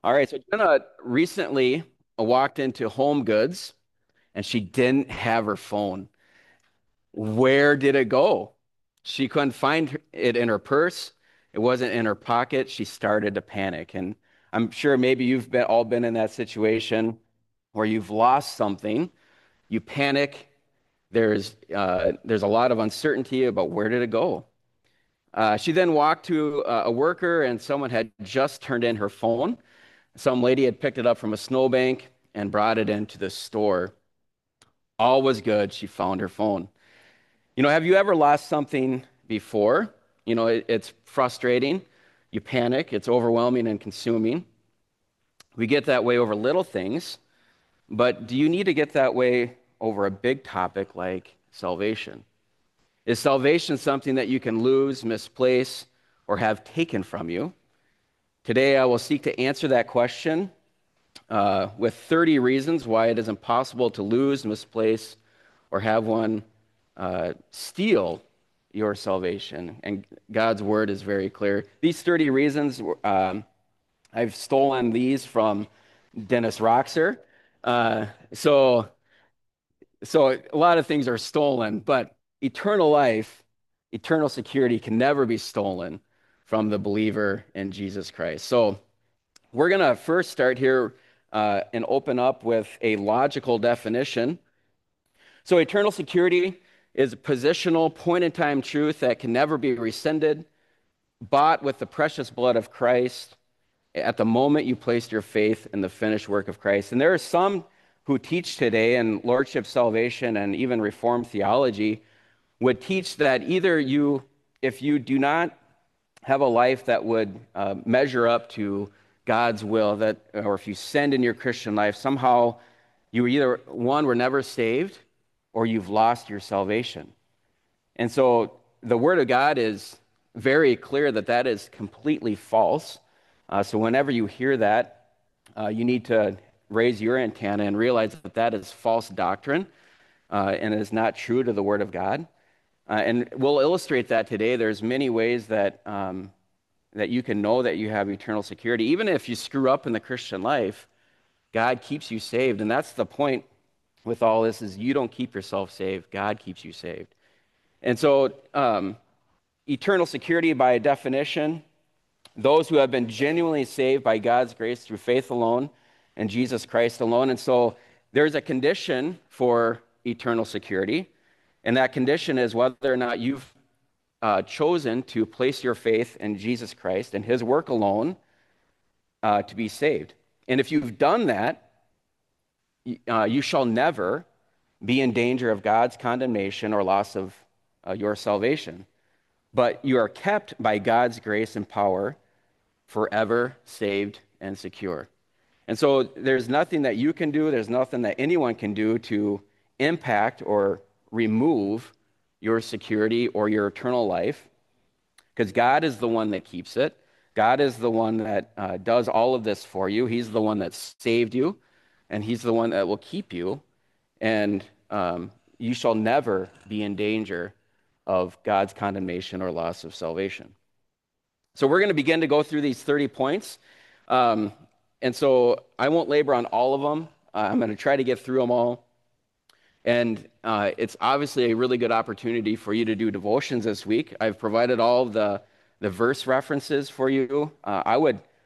All right, so Jenna recently walked into Home Goods and she didn't have her phone. Where did it go? She couldn't find it in her purse. It wasn't in her pocket. She started to panic. And I'm sure maybe you've all been in that situation where you've lost something. You panic. There's a lot of uncertainty about where did it go. She then walked to a worker, and someone had just turned in her phone. Some lady had picked it up from a snowbank and brought it into the store. All was good. She found her phone. Have you ever lost something before? It's frustrating. You panic. It's overwhelming and consuming. We get that way over little things, but do you need to get that way over a big topic like salvation? Is salvation something that you can lose, misplace, or have taken from you? Today, I will seek to answer that question with 30 reasons why it is impossible to lose, misplace, or have one steal your salvation. And God's word is very clear. These 30 reasons, I've stolen these from Dennis Roxer. Uh, so, so a lot of things are stolen, but eternal life, eternal security can never be stolen from the believer in Jesus Christ. So we're going to first start here and open up with a logical definition. So, eternal security is a positional, point in time truth that can never be rescinded, bought with the precious blood of Christ at the moment you placed your faith in the finished work of Christ. And there are some who teach today in Lordship salvation and even Reformed theology would teach that either you, if you do not have a life that would measure up to God's will, that, or if you sinned in your Christian life, somehow you either, one, were never saved, or you've lost your salvation. And so the Word of God is very clear that that is completely false. So whenever you hear that, you need to raise your antenna and realize that that is false doctrine and is not true to the Word of God. And we'll illustrate that today. There's many ways that that you can know that you have eternal security. Even if you screw up in the Christian life, God keeps you saved. And that's the point with all this is you don't keep yourself saved. God keeps you saved. And so eternal security by definition, those who have been genuinely saved by God's grace through faith alone and Jesus Christ alone. And so there's a condition for eternal security. And that condition is whether or not you've chosen to place your faith in Jesus Christ and his work alone to be saved. And if you've done that, you shall never be in danger of God's condemnation or loss of your salvation. But you are kept by God's grace and power forever saved and secure. And so there's nothing that you can do, there's nothing that anyone can do to impact or remove your security or your eternal life, because God is the one that keeps it. God is the one that does all of this for you. He's the one that saved you, and he's the one that will keep you. And you shall never be in danger of God's condemnation or loss of salvation. So we're going to begin to go through these 30 points. And so I won't labor on all of them. I'm going to try to get through them all. And it's obviously a really good opportunity for you to do devotions this week. I've provided all the verse references for you. I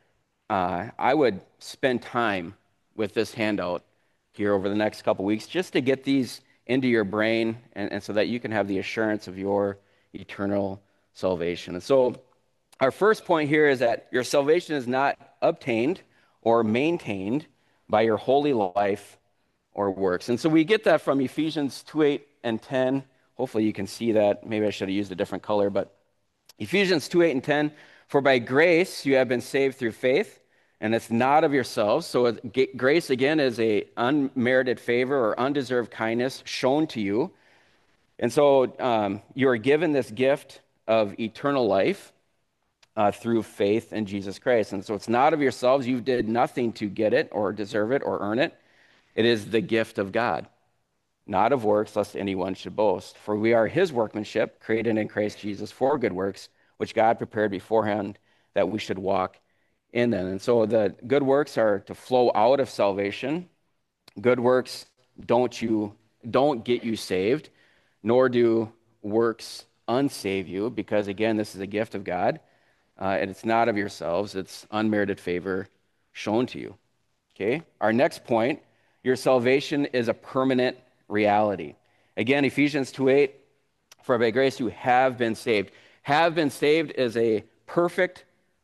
would spend time with this handout here over the next couple weeks just to get these into your brain and so that you can have the assurance of your eternal salvation. And so our first point here is that your salvation is not obtained or maintained by your holy life or works. And so we get that from Ephesians 2:8 and 10. Hopefully you can see that. Maybe I should have used a different color, but Ephesians 2:8 and 10, for by grace you have been saved through faith, and it's not of yourselves. So grace, again, is a unmerited favor or undeserved kindness shown to you. And so you are given this gift of eternal life through faith in Jesus Christ. And so it's not of yourselves. You did nothing to get it or deserve it or earn it. It is the gift of God, not of works, lest anyone should boast. For we are his workmanship, created in Christ Jesus for good works, which God prepared beforehand that we should walk in them. And so the good works are to flow out of salvation. Good works don't get you saved, nor do works unsave you, because again, this is a gift of God, and it's not of yourselves, it's unmerited favor shown to you. Okay? Our next point, your salvation is a permanent reality. Again, Ephesians 2:8, for by grace you have been saved. Have been saved is a perfect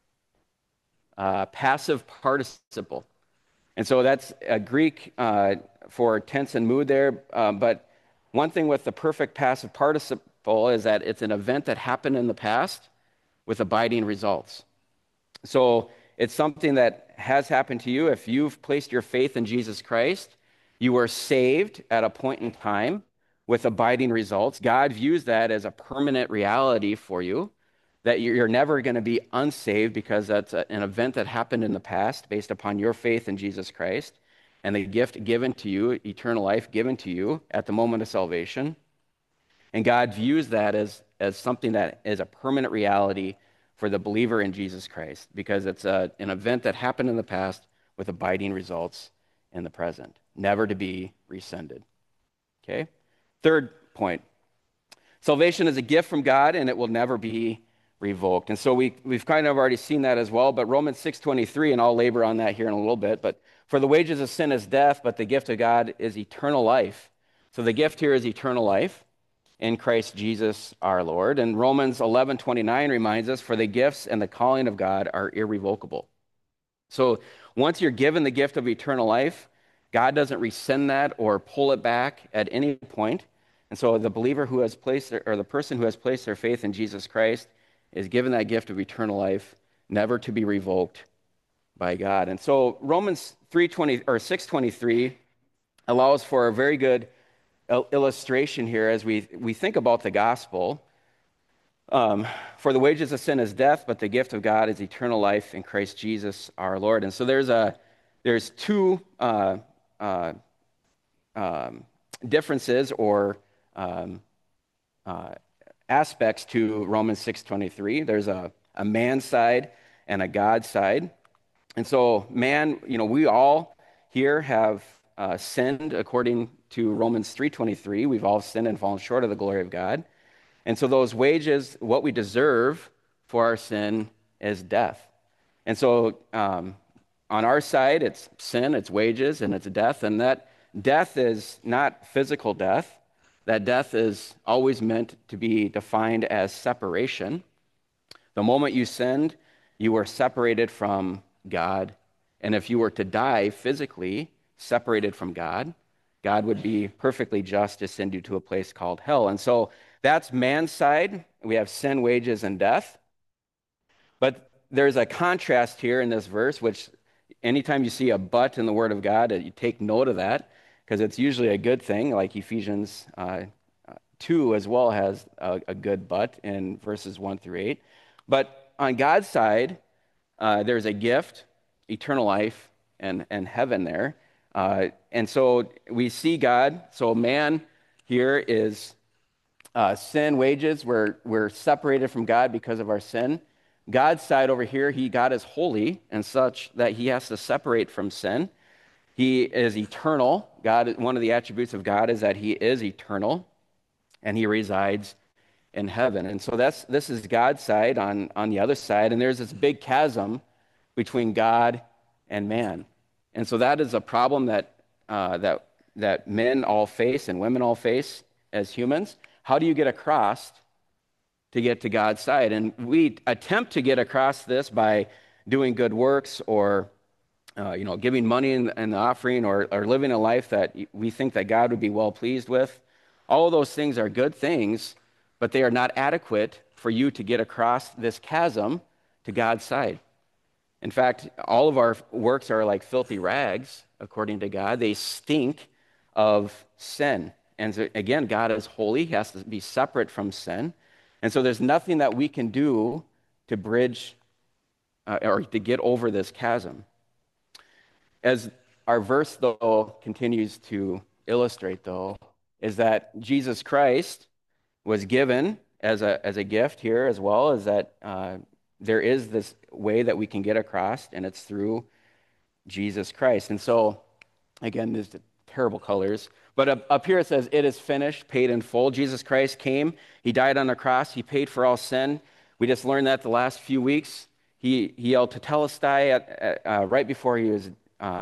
passive participle. And so that's a Greek for tense and mood there. But one thing with the perfect passive participle is that it's an event that happened in the past with abiding results. So it's something that has happened to you. If you've placed your faith in Jesus Christ, you were saved at a point in time with abiding results. God views that as a permanent reality for you, that you're never going to be unsaved because that's an event that happened in the past based upon your faith in Jesus Christ and the gift given to you, eternal life given to you at the moment of salvation. And God views that as something that is a permanent reality for the believer in Jesus Christ because it's an event that happened in the past with abiding results in the present, never to be rescinded. Okay? Third point, salvation is a gift from God and it will never be revoked. And so we've kind of already seen that as well, but Romans 6:23, and I'll labor on that here in a little bit, but for the wages of sin is death, but the gift of God is eternal life. So the gift here is eternal life in Christ Jesus our Lord. And Romans 11:29 reminds us, for the gifts and the calling of God are irrevocable. So once you're given the gift of eternal life, God doesn't rescind that or pull it back at any point. And so the believer who has placed, or the person who has placed their faith in Jesus Christ is given that gift of eternal life, never to be revoked by God. And so Romans 3:20 or 6:23 allows for a very good illustration here as we think about the gospel. For the wages of sin is death, but the gift of God is eternal life in Christ Jesus our Lord. And so there's two differences or aspects to Romans 6:23. There's a man side and a God side. And so man, we all here have sinned according to Romans 3:23. We've all sinned and fallen short of the glory of God. And so those wages, what we deserve for our sin is death. And so on our side, it's sin, it's wages, and it's death. And that death is not physical death. That death is always meant to be defined as separation. The moment you sinned, you were separated from God. And if you were to die physically, separated from God, God would be perfectly just to send you to a place called hell. And so that's man's side. We have sin, wages, and death. But there's a contrast here in this verse, which anytime you see a but in the Word of God, you take note of that because it's usually a good thing, like Ephesians 2 as well has a good but in verses 1 through 8. But on God's side, there's a gift, eternal life, and heaven there. And so we see God. So man here is sin, wages. We're separated from God because of our sin. God's side over here, God is holy and such that he has to separate from sin. He is eternal. God, one of the attributes of God is that he is eternal and he resides in heaven. And so this is God's side on the other side. And there's this big chasm between God and man. And so that is a problem that men all face and women all face as humans. How do you get across to get to God's side? And we attempt to get across this by doing good works or giving money in the offering or living a life that we think that God would be well pleased with. All of those things are good things, but they are not adequate for you to get across this chasm to God's side. In fact, all of our works are like filthy rags, according to God. They stink of sin. And so, again, God is holy. He has to be separate from sin. And so there's nothing that we can do to bridge or to get over this chasm. As our verse, though, continues to illustrate, though, is that Jesus Christ was given as a gift here as well, as that there is this way that we can get across, and it's through Jesus Christ. And so, again, these terrible colors. But up here it says, it is finished, paid in full. Jesus Christ came. He died on the cross. He paid for all sin. We just learned that the last few weeks. He yelled tetelestai right before he was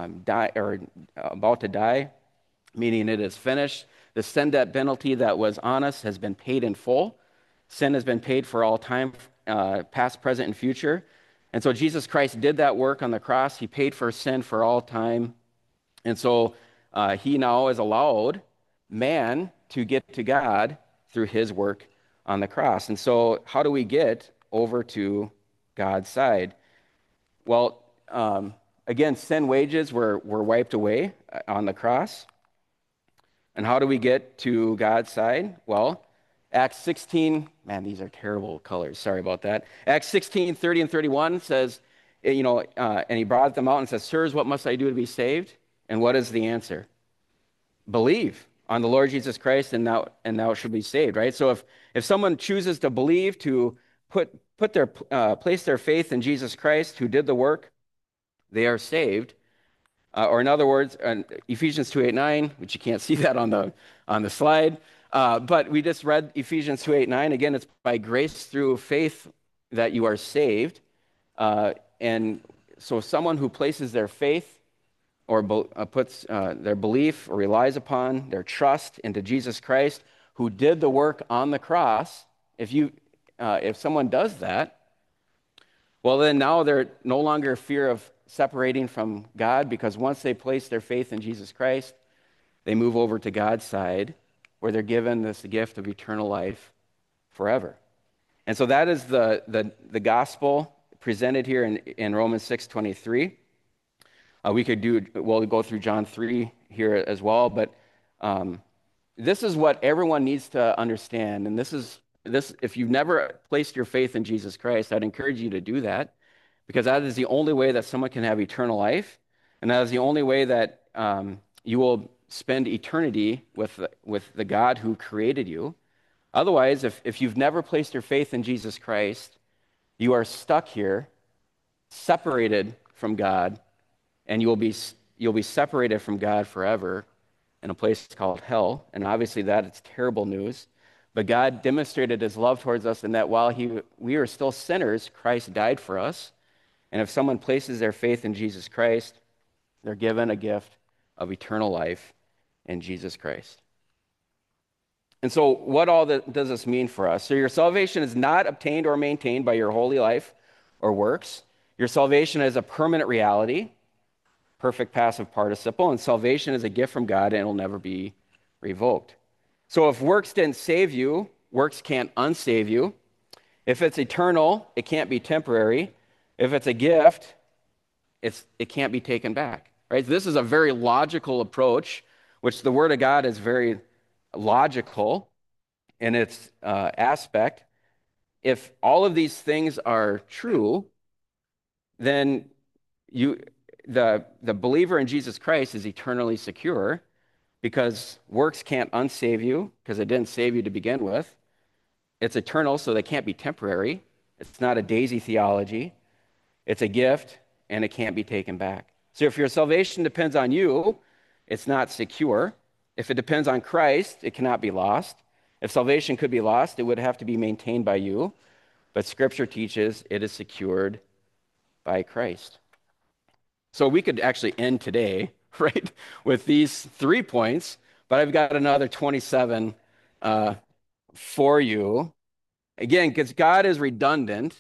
about to die, meaning it is finished. The sin debt penalty that was on us has been paid in full. Sin has been paid for all time, past, present, and future. And so Jesus Christ did that work on the cross. He paid for sin for all time. And so he now is allowed man to get to God through his work on the cross. And so how do we get over to God's side? Well, again, sin wages were wiped away on the cross. And how do we get to God's side? Well, Acts 16, man, these are terrible colors. Sorry about that. Acts 16, 30 and 31 says, and he brought them out and says, sirs, what must I do to be saved? And what is the answer? Believe on the Lord Jesus Christ, and thou shalt be saved, right? So if someone chooses to believe, to place their faith in Jesus Christ, who did the work, they are saved. Or in other words, Ephesians 2:8-9, which you can't see that on the slide, but we just read Ephesians 2:8-9. Again, it's by grace through faith that you are saved. And so someone who places their faith or puts their belief or relies upon their trust into Jesus Christ, who did the work on the cross, if someone does that, well, then now they're no longer fear of separating from God, because once they place their faith in Jesus Christ, they move over to God's side, where they're given this gift of eternal life forever. And so that is the gospel presented here in Romans 6:23. We'll go through John 3 here as well, but this is what everyone needs to understand. And if you've never placed your faith in Jesus Christ, I'd encourage you to do that, because that is the only way that someone can have eternal life, and that is the only way that you will spend eternity with the God who created you. Otherwise, if you've never placed your faith in Jesus Christ, you are stuck here, separated from God, and you'll be separated from God forever in a place called hell. And obviously that is terrible news. But God demonstrated his love towards us in that while we are still sinners, Christ died for us. And if someone places their faith in Jesus Christ, they're given a gift of eternal life in Jesus Christ. And so what all does this mean for us? So your salvation is not obtained or maintained by your holy life or works. Your salvation is a permanent reality, perfect passive participle, and salvation is a gift from God, and it will never be revoked. So if works didn't save you, works can't unsave you. If it's eternal, it can't be temporary. If it's a gift, it can't be taken back. Right? This is a very logical approach, which the Word of God is very logical in its aspect. If all of these things are true, then the believer in Jesus Christ is eternally secure, because works can't unsave you, because it didn't save you to begin with. It's eternal, so they can't be temporary. It's not a daisy theology. It's a gift, and it can't be taken back. So if your salvation depends on you, it's not secure. If it depends on Christ, it cannot be lost. If salvation could be lost, it would have to be maintained by you. But Scripture teaches it is secured by Christ. So we could actually end today, right, with these 3 points, but I've got another 27 for you. Again, because God is redundant.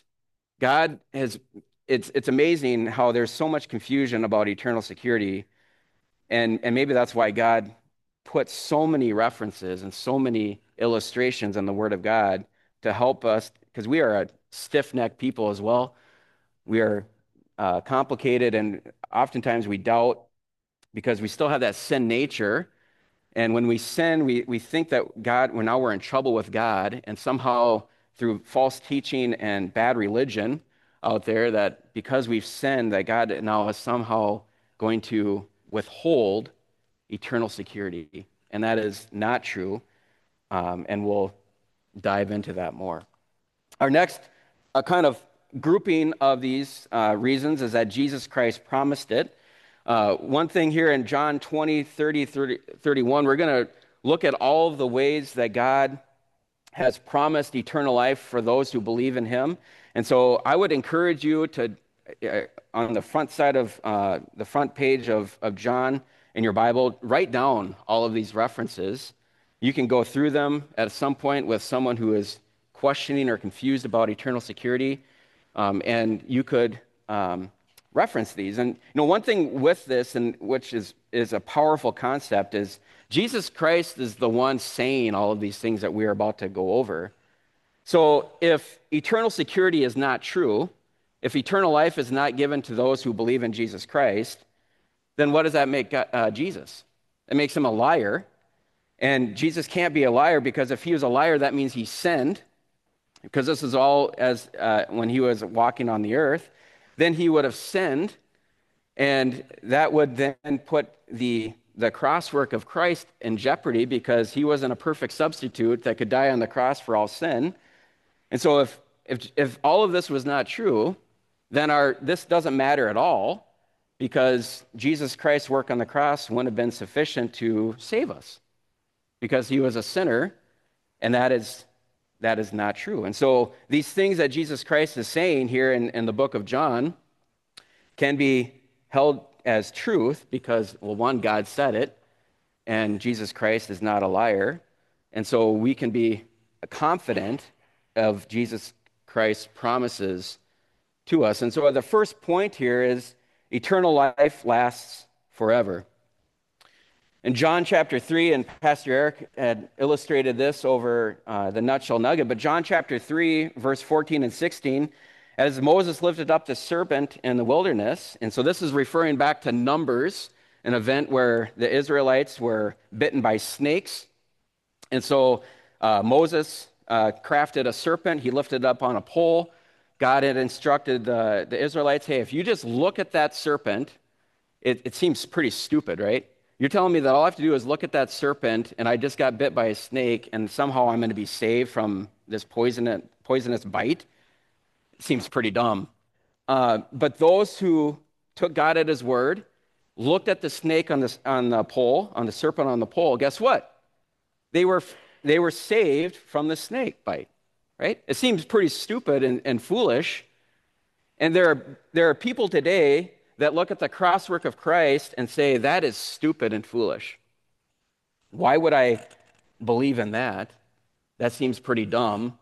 It's amazing how there's so much confusion about eternal security, and maybe that's why God put so many references and so many illustrations in the Word of God to help us, because we are a stiff-necked people as well. We are complicated, and oftentimes we doubt because we still have that sin nature. And when we sin, we think that we're in trouble with God, and somehow through false teaching and bad religion out there, that because we've sinned, that God now is somehow going to withhold eternal security. And that is not true, and we'll dive into that more. Our next kind of grouping of these reasons is that Jesus Christ promised it. One thing here in John 20, 30, 31, we're going to look at all of the ways that God has promised eternal life for those who believe in him. And so I would encourage you to, on the front side of the front page of John in your Bible, write down all of these references. You can go through them at some point with someone who is questioning or confused about eternal security, and you could reference these. And one thing with this, and which is a powerful concept, is Jesus Christ is the one saying all of these things that we are about to go over. So if eternal security is not true, if eternal life is not given to those who believe in Jesus Christ, then what does that make Jesus? It makes him a liar. And Jesus can't be a liar, because if he was a liar, that means he sinned, because this is all as when he was walking on the earth. Then he would have sinned, and that would then put the cross work of Christ in jeopardy, because he wasn't a perfect substitute that could die on the cross for all sin. And so if all of this was not true, then this doesn't matter at all, because Jesus Christ's work on the cross wouldn't have been sufficient to save us, because he was a sinner, and that is not true. And so these things that Jesus Christ is saying here in the book of John can be held as truth because, well, one, God said it, and Jesus Christ is not a liar. And so we can be confident of Jesus Christ's promises to us. And so the first point here is eternal life lasts forever. In John chapter 3, and Pastor Eric had illustrated this over the nutshell nugget, but John chapter 3, verse 14 and 16, as Moses lifted up the serpent in the wilderness, and so this is referring back to Numbers, an event where the Israelites were bitten by snakes. And so Moses crafted a serpent. He lifted it up on a pole. God had instructed the Israelites, hey, if you just look at that serpent, it seems pretty stupid, right? You're telling me that all I have to do is look at that serpent, and I just got bit by a snake, and somehow I'm going to be saved from this poisonous bite? It seems pretty dumb. But those who took God at his word, looked at the snake on the pole, on the serpent on the pole, guess what? They were saved from the snake bite, right? It seems pretty stupid and foolish. And there are people today that look at the crosswork of Christ and say, that is stupid and foolish. Why would I believe in that? That seems pretty dumb.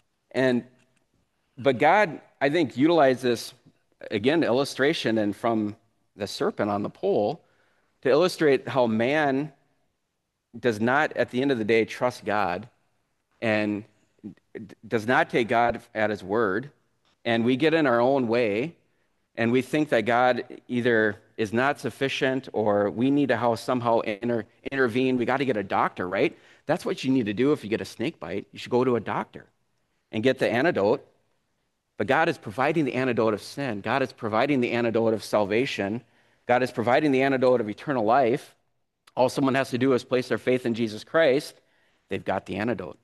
But God, I think, utilized this, again, illustration and from the serpent on the pole to illustrate how man does not, at the end of the day, trust God and does not take God at his word. And we get in our own way, and we think that God either is not sufficient or we need to somehow intervene. We got to get a doctor, right? That's what you need to do if you get a snake bite. You should go to a doctor and get the antidote. But God is providing the antidote of sin. God is providing the antidote of salvation. God is providing the antidote of eternal life. All someone has to do is place their faith in Jesus Christ. They've got the antidote.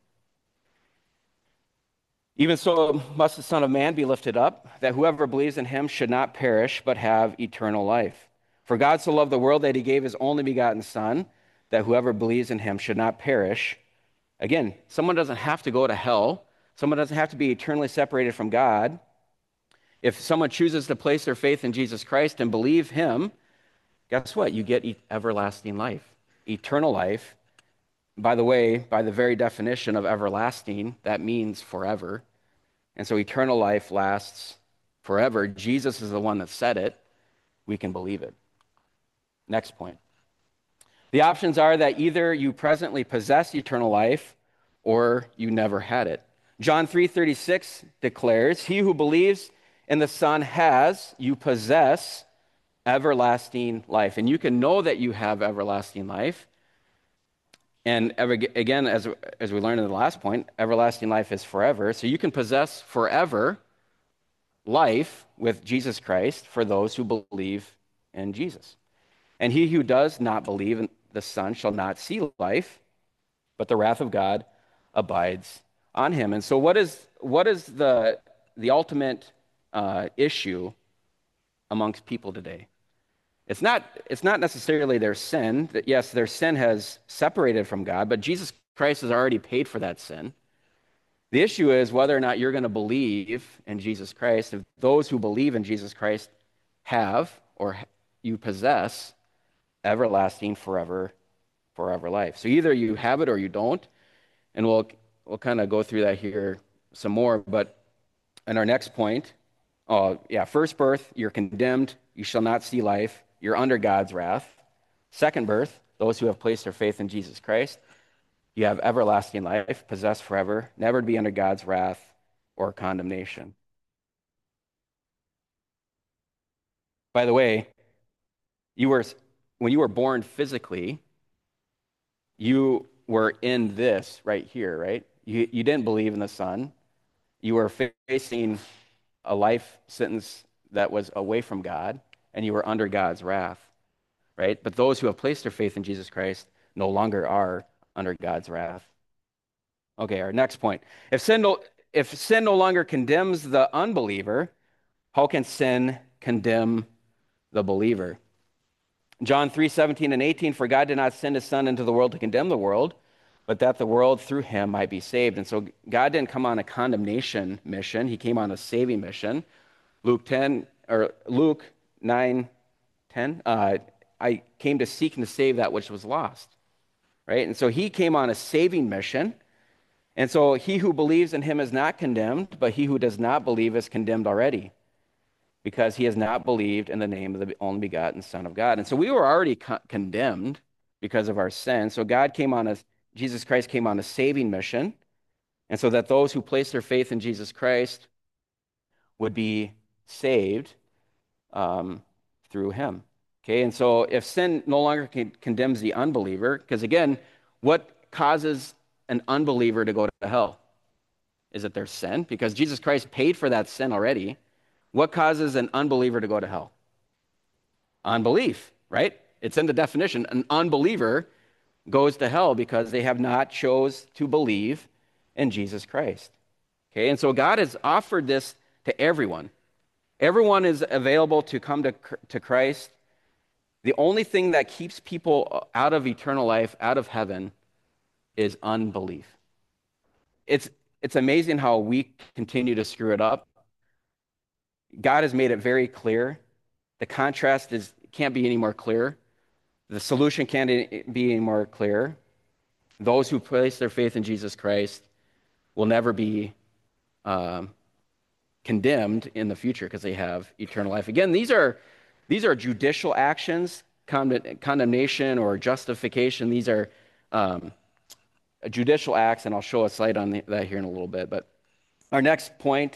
Even so must the Son of Man be lifted up, that whoever believes in him should not perish, but have eternal life. For God so loved the world that he gave his only begotten Son, that whoever believes in him should not perish. Again, someone doesn't have to go to hell. Someone doesn't have to be eternally separated from God. If someone chooses to place their faith in Jesus Christ and believe him, guess what? You get everlasting life, eternal life. By the way, by the very definition of everlasting, that means forever. And so eternal life lasts forever. Jesus is the one that said it. We can believe it. Next point. The options are that either you presently possess eternal life or you never had it. John 3:36 declares, he who believes in the Son you possess everlasting life. And you can know that you have everlasting life. And again, as we learned in the last point, everlasting life is forever. So you can possess forever life with Jesus Christ for those who believe in Jesus. And he who does not believe in the Son shall not see life, but the wrath of God abides on him. And so what is the ultimate issue amongst people today. It's not necessarily their sin. That yes, their sin has separated from God, but Jesus Christ has already paid for that sin. The issue is whether or not you're going to believe in Jesus Christ. If those who believe in Jesus Christ have or you possess everlasting forever life. So either you have it or you don't, and we'll kind of go through that here some more. But in our next point, oh yeah, first birth, you're condemned. You shall not see life. You're under God's wrath. Second birth, those who have placed their faith in Jesus Christ, you have everlasting life, possessed forever, never to be under God's wrath or condemnation. By the way, you were when you were born physically, you were in this right here, right? You didn't believe in the Son. You were facing a life sentence that was away from God, and you were under God's wrath, right? But those who have placed their faith in Jesus Christ no longer are under God's wrath. Okay, our next point. If sin no longer condemns the unbeliever, how can sin condemn the believer? John 3:17 and 18, for God did not send his Son into the world to condemn the world, but that the world through him might be saved. And so God didn't come on a condemnation mission. He came on a saving mission. Luke 9:10. I came to seek and to save that which was lost. Right? And so he came on a saving mission. And so he who believes in him is not condemned, but he who does not believe is condemned already, because he has not believed in the name of the only begotten Son of God. And so we were already condemned because of our sin. So Jesus Christ came on a saving mission, and so that those who place their faith in Jesus Christ would be saved through him. Okay, and so if sin no longer condemns the unbeliever, because again, what causes an unbeliever to go to hell? Is it their sin? Because Jesus Christ paid for that sin already. What causes an unbeliever to go to hell? Unbelief, right? It's in the definition. An unbeliever goes to hell because they have not chose to believe in Jesus Christ. Okay, and so God has offered this to everyone. Everyone is available to come to Christ. The only thing that keeps people out of eternal life, out of heaven, is unbelief. It's amazing how we continue to screw it up. God has made it very clear. The contrast can't be any more clear. The solution can't be any more clear. Those who place their faith in Jesus Christ will never be condemned in the future because they have eternal life. Again, these are judicial actions, condemnation or justification. These are judicial acts, and I'll show a slide on that here in a little bit. But our next point,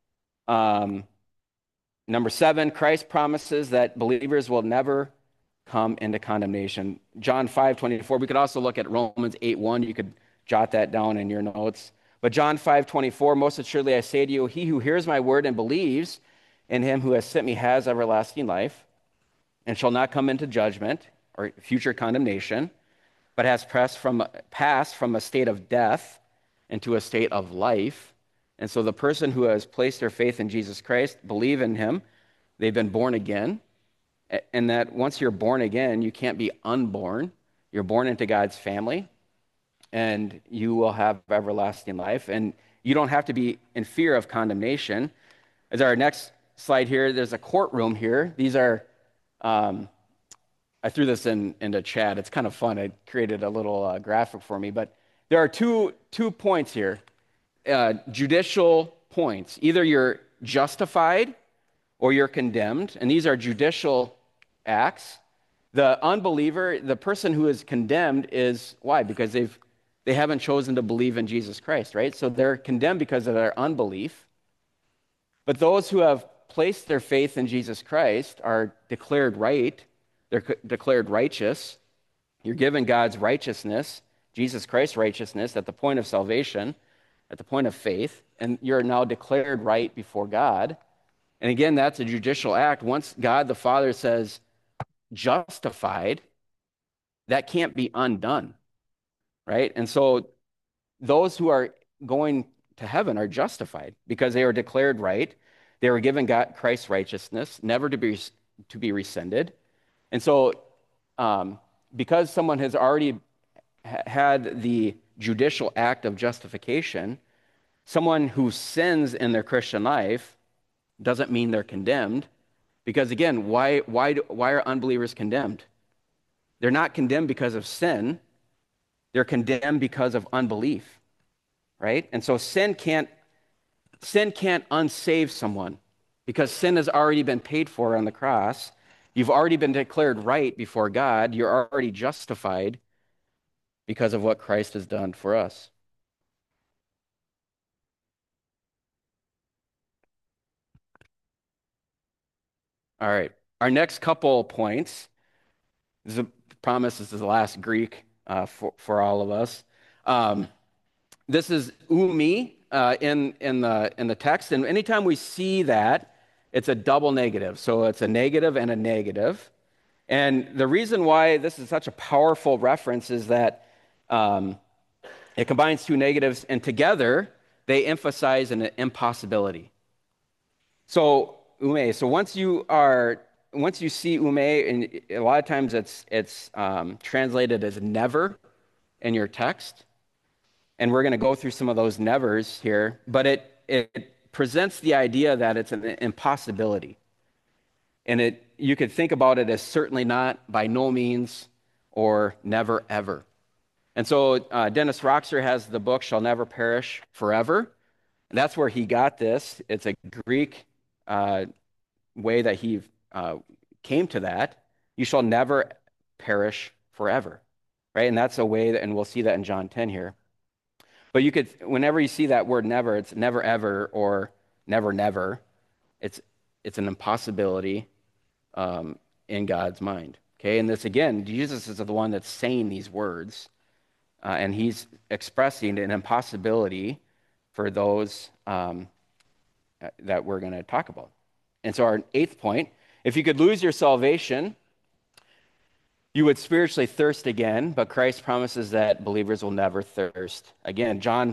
number 7, Christ promises that believers will never come into condemnation. John 5:24. We could also look at Romans 8:1. You could jot that down in your notes. But John 5:24, most assuredly I say to you, he who hears my word and believes in him who has sent me has everlasting life and shall not come into judgment or future condemnation, but has passed from a state of death into a state of life. And so the person who has placed their faith in Jesus Christ, believe in him, they've been born again. And that once you're born again, you can't be unborn. You're born into God's family, and you will have everlasting life. And you don't have to be in fear of condemnation. As our next slide here, there's a courtroom here. These are, I threw this into chat. It's kind of fun. I created a little graphic for me. But there are two points here, judicial points. Either you're justified or you're condemned, and these are judicial acts. The unbeliever, the person who is condemned, is why? Because they haven't chosen to believe in Jesus Christ, right? So they're condemned because of their unbelief. But those who have placed their faith in Jesus Christ are declared right. They're declared righteous. You're given God's righteousness, Jesus Christ's righteousness, at the point of salvation, at the point of faith, and you're now declared right before God. And again, that's a judicial act. Once God the Father says justified, that can't be undone, right? And so those who are going to heaven are justified because they are declared right. They were given God, Christ's righteousness, never to be rescinded. And so, um, because someone has already had the judicial act of justification, someone who sins in their Christian life doesn't mean they're condemned. Because again, why are unbelievers condemned? They're not condemned because of sin. They're condemned because of unbelief, right? And so sin can't unsave someone because sin has already been paid for on the cross. You've already been declared right before God. You're already justified because of what Christ has done for us. All right. Our next couple points is a promise. This is the last Greek for all of us. Um, this is umi in the text, and anytime we see that, it's a double negative. So it's a negative and a negative. And the reason why this is such a powerful reference is that um, it combines two negatives, and together they emphasize an impossibility. So ume. So once you see ume, and a lot of times it's translated as never in your text, and we're going to go through some of those nevers here, but it presents the idea that it's an impossibility. And you could think about it as certainly not, by no means, or never ever. And so Dennis Roxer has the book Shall Never Perish Forever. And that's where he got this. It's a Greek way that he came to that. You shall never perish forever, right? And that's a way that, and we'll see that in John 10 here. But you could, whenever you see that word never, it's never ever or never never. It's an impossibility in God's mind. Okay, and this again, Jesus is the one that's saying these words, and he's expressing an impossibility for those that we're going to talk about. And so, our eighth point: if you could lose your salvation, you would spiritually thirst again, but Christ promises that believers will never thirst again. John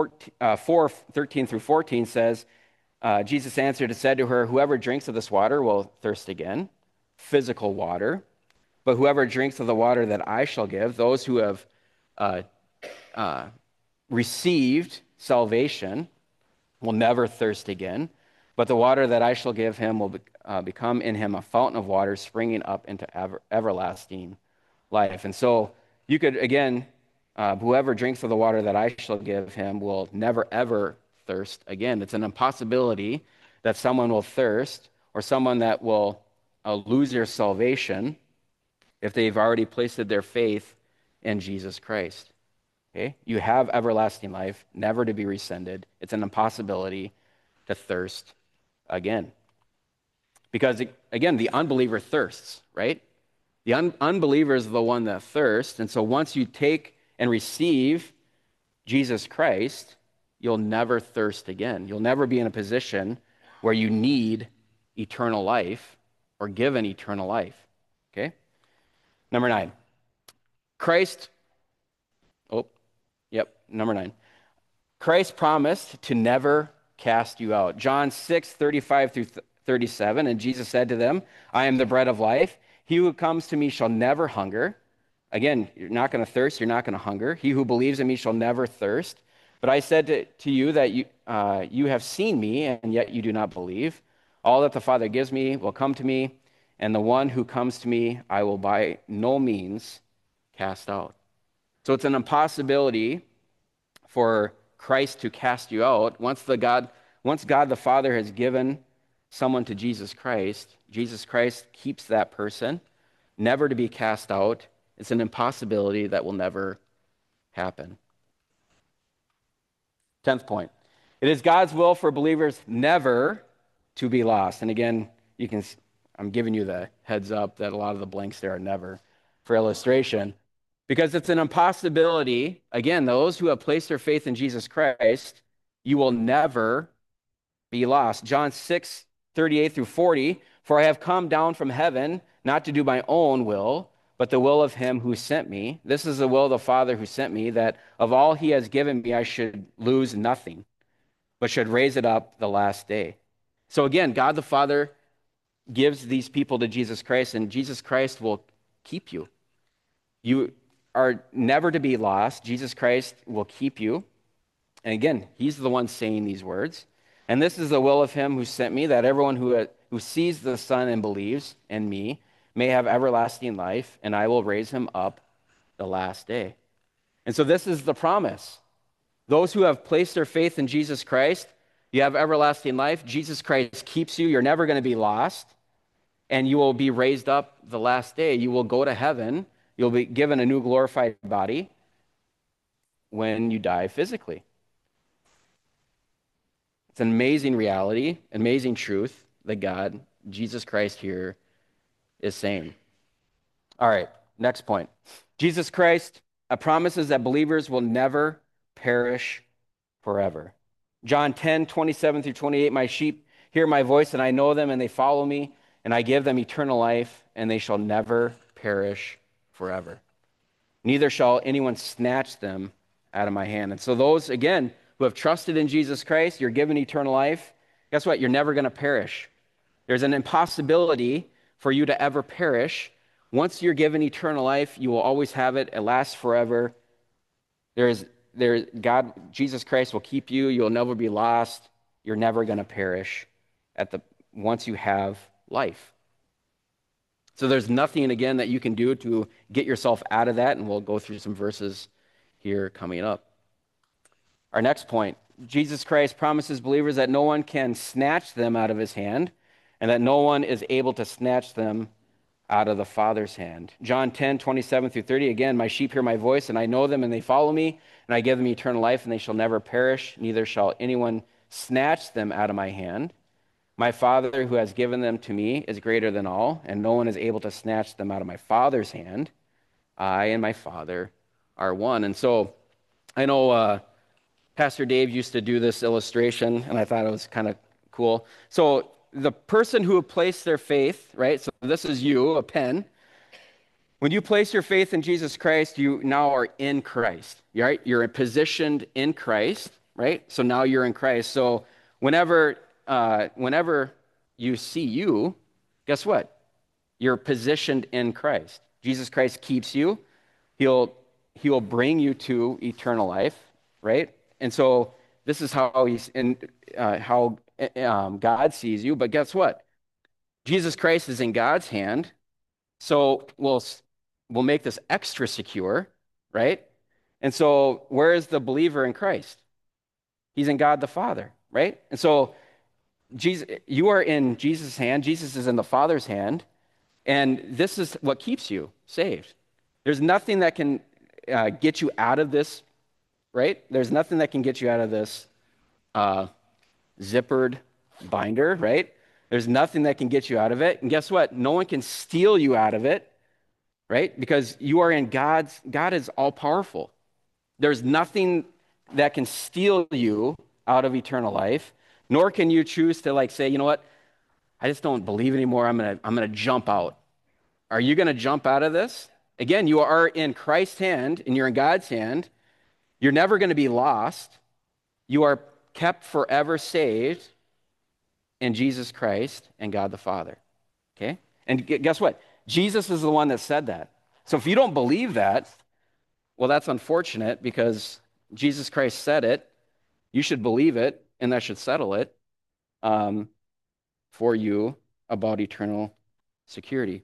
4:13 through 14 says, Jesus answered and said to her, "Whoever drinks of this water will thirst again," physical water. "But whoever drinks of the water that I shall give, those who have uh, uh, received salvation will never thirst again. But the water that I shall give him will become in him a fountain of water springing up into everlasting life." And so you could, again, whoever drinks of the water that I shall give him will never, ever thirst again. It's an impossibility that someone will thirst, or someone that will lose their salvation if they've already placed their faith in Jesus Christ. Okay? You have everlasting life, never to be rescinded. It's an impossibility to thirst again. Because, again, the unbeliever thirsts, right? The unbeliever is the one that thirsts. And so once you take and receive Jesus Christ, you'll never thirst again. You'll never be in a position where you need eternal life or given eternal life. Okay? Number 9. Christ, number 9. Christ promised to never cast you out. John 6:35 through 37, and Jesus said to them, "I am the bread of life. He who comes to me shall never hunger." Again, you're not going to thirst, you're not going to hunger. "He who believes in me shall never thirst. But I said to you that you have seen me, and yet you do not believe. All that the Father gives me will come to me, and the one who comes to me I will by no means cast out." So it's an impossibility for Christ to cast you out. Once God the Father has given someone to Jesus Christ keeps that person, never to be cast out. It's an impossibility that will never happen. 10th point. It is God's will for believers never to be lost. And again, I'm giving you the heads up that a lot of the blanks there are never for illustration. Because it's an impossibility. Again, those who have placed their faith in Jesus Christ, you will never be lost. John 6:38 through 40, "For I have come down from heaven, not to do my own will, but the will of him who sent me. This is the will of the Father who sent me, that of all he has given me I should lose nothing, but should raise it up the last day. So again, God the Father gives these people to Jesus Christ, and Jesus Christ will keep you. You are never to be lost. Jesus Christ will keep you. And again, he's the one saying these words. And this is the will of him who sent me, that everyone who sees the Son and believes in me may have everlasting life, and I will raise him up the last day. And so this is the promise. Those who have placed their faith in Jesus Christ, you have everlasting life. Jesus Christ keeps you. You're never going to be lost. And you will be raised up the last day. You will go to heaven. You'll be given a new glorified body when you die physically. It's an amazing reality, amazing truth that God, Jesus Christ here, is saying. All right, next point. Jesus Christ promises that believers will never perish forever. John 10:27 through 28, my sheep hear my voice, and I know them, and they follow me, and I give them eternal life, and they shall never perish forever. Neither shall anyone snatch them out of my hand. And so those, again, who have trusted in Jesus Christ, you're given eternal life. Guess what? You're never going to perish. There's an impossibility for you to ever perish. Once you're given eternal life, you will always have it. It lasts forever. God, Jesus Christ will keep you. You'll never be lost. You're never going to perish once you have life. So there's nothing, again, that you can do to get yourself out of that, and we'll go through some verses here coming up. Our next point, Jesus Christ promises believers that no one can snatch them out of his hand, and that no one is able to snatch them out of the Father's hand. John 10:27 through 30, again, my sheep hear my voice, and I know them, and they follow me, and I give them eternal life, and they shall never perish, neither shall anyone snatch them out of my hand. My Father who has given them to me is greater than all, and no one is able to snatch them out of my Father's hand. I and my Father are one. And so I know Pastor Dave used to do this illustration, and I thought it was kind of cool. So the person who placed their faith, right? So this is you, a pen. When you place your faith in Jesus Christ, you now are in Christ, right? You're positioned in Christ, right? So now you're in Christ. So whenever you see you, guess what? You're positioned in Christ. Jesus Christ keeps you. He will bring you to eternal life, right? And so this is how God sees you. But guess what? Jesus Christ is in God's hand, so we'll make this extra secure, right? And so where is the believer in Christ? He's in God the Father, right? And so you are in Jesus' hand. Jesus is in the Father's hand, and this is what keeps you saved. There's nothing that can get you out of this, right? There's nothing that can get you out of this zippered binder, right? There's nothing that can get you out of it. And guess what? No one can steal you out of it, right? Because you are in God is all powerful. There's nothing that can steal you out of eternal life, nor can you choose to say, you know what? I just don't believe anymore. I'm gonna jump out. Are you gonna jump out of this? Again, you are in Christ's hand and you're in God's hand. You're never going to be lost. You are kept forever saved in Jesus Christ and God the Father. Okay? And guess what? Jesus is the one that said that. So if you don't believe that, well, that's unfortunate because Jesus Christ said it. You should believe it, and that should settle it for you about eternal security.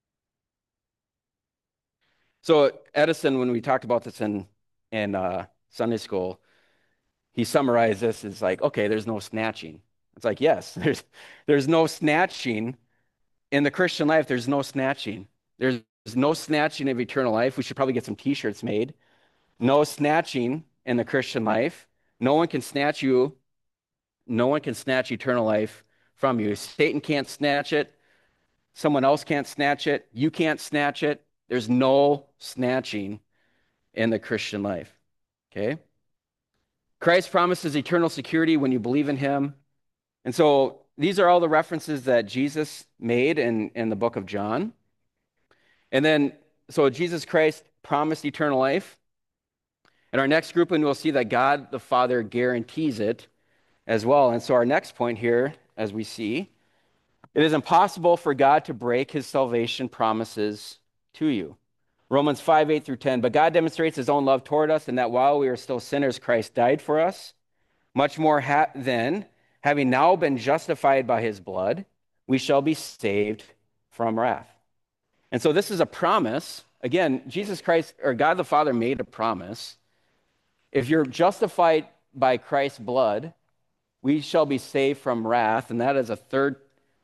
So Edison, when we talked about this in Sunday school, he summarized this as like, okay, there's no snatching. It's like, yes, there's no snatching in the Christian life. There's no snatching. There's no snatching of eternal life. We should probably get some T-shirts made. No snatching in the Christian life. No one can snatch you. No one can snatch eternal life from you. Satan can't snatch it. Someone else can't snatch it. You can't snatch it. There's no snatching in the Christian life. Okay? Christ promises eternal security when you believe in him. And so these are all the references that Jesus made in the book of John. And then, so Jesus Christ promised eternal life. In our next grouping, we'll see that God the Father guarantees it as well. And so our next point here as we see. It is impossible for God to break his salvation promises to you. Romans 5:8 through 10. But God demonstrates his own love toward us in that while we were still sinners, Christ died for us. Much more then, having now been justified by his blood, we shall be saved from wrath. And so this is a promise. Again, Jesus Christ, or God the Father, made a promise. If you're justified by Christ's blood, we shall be saved from wrath, and that is a third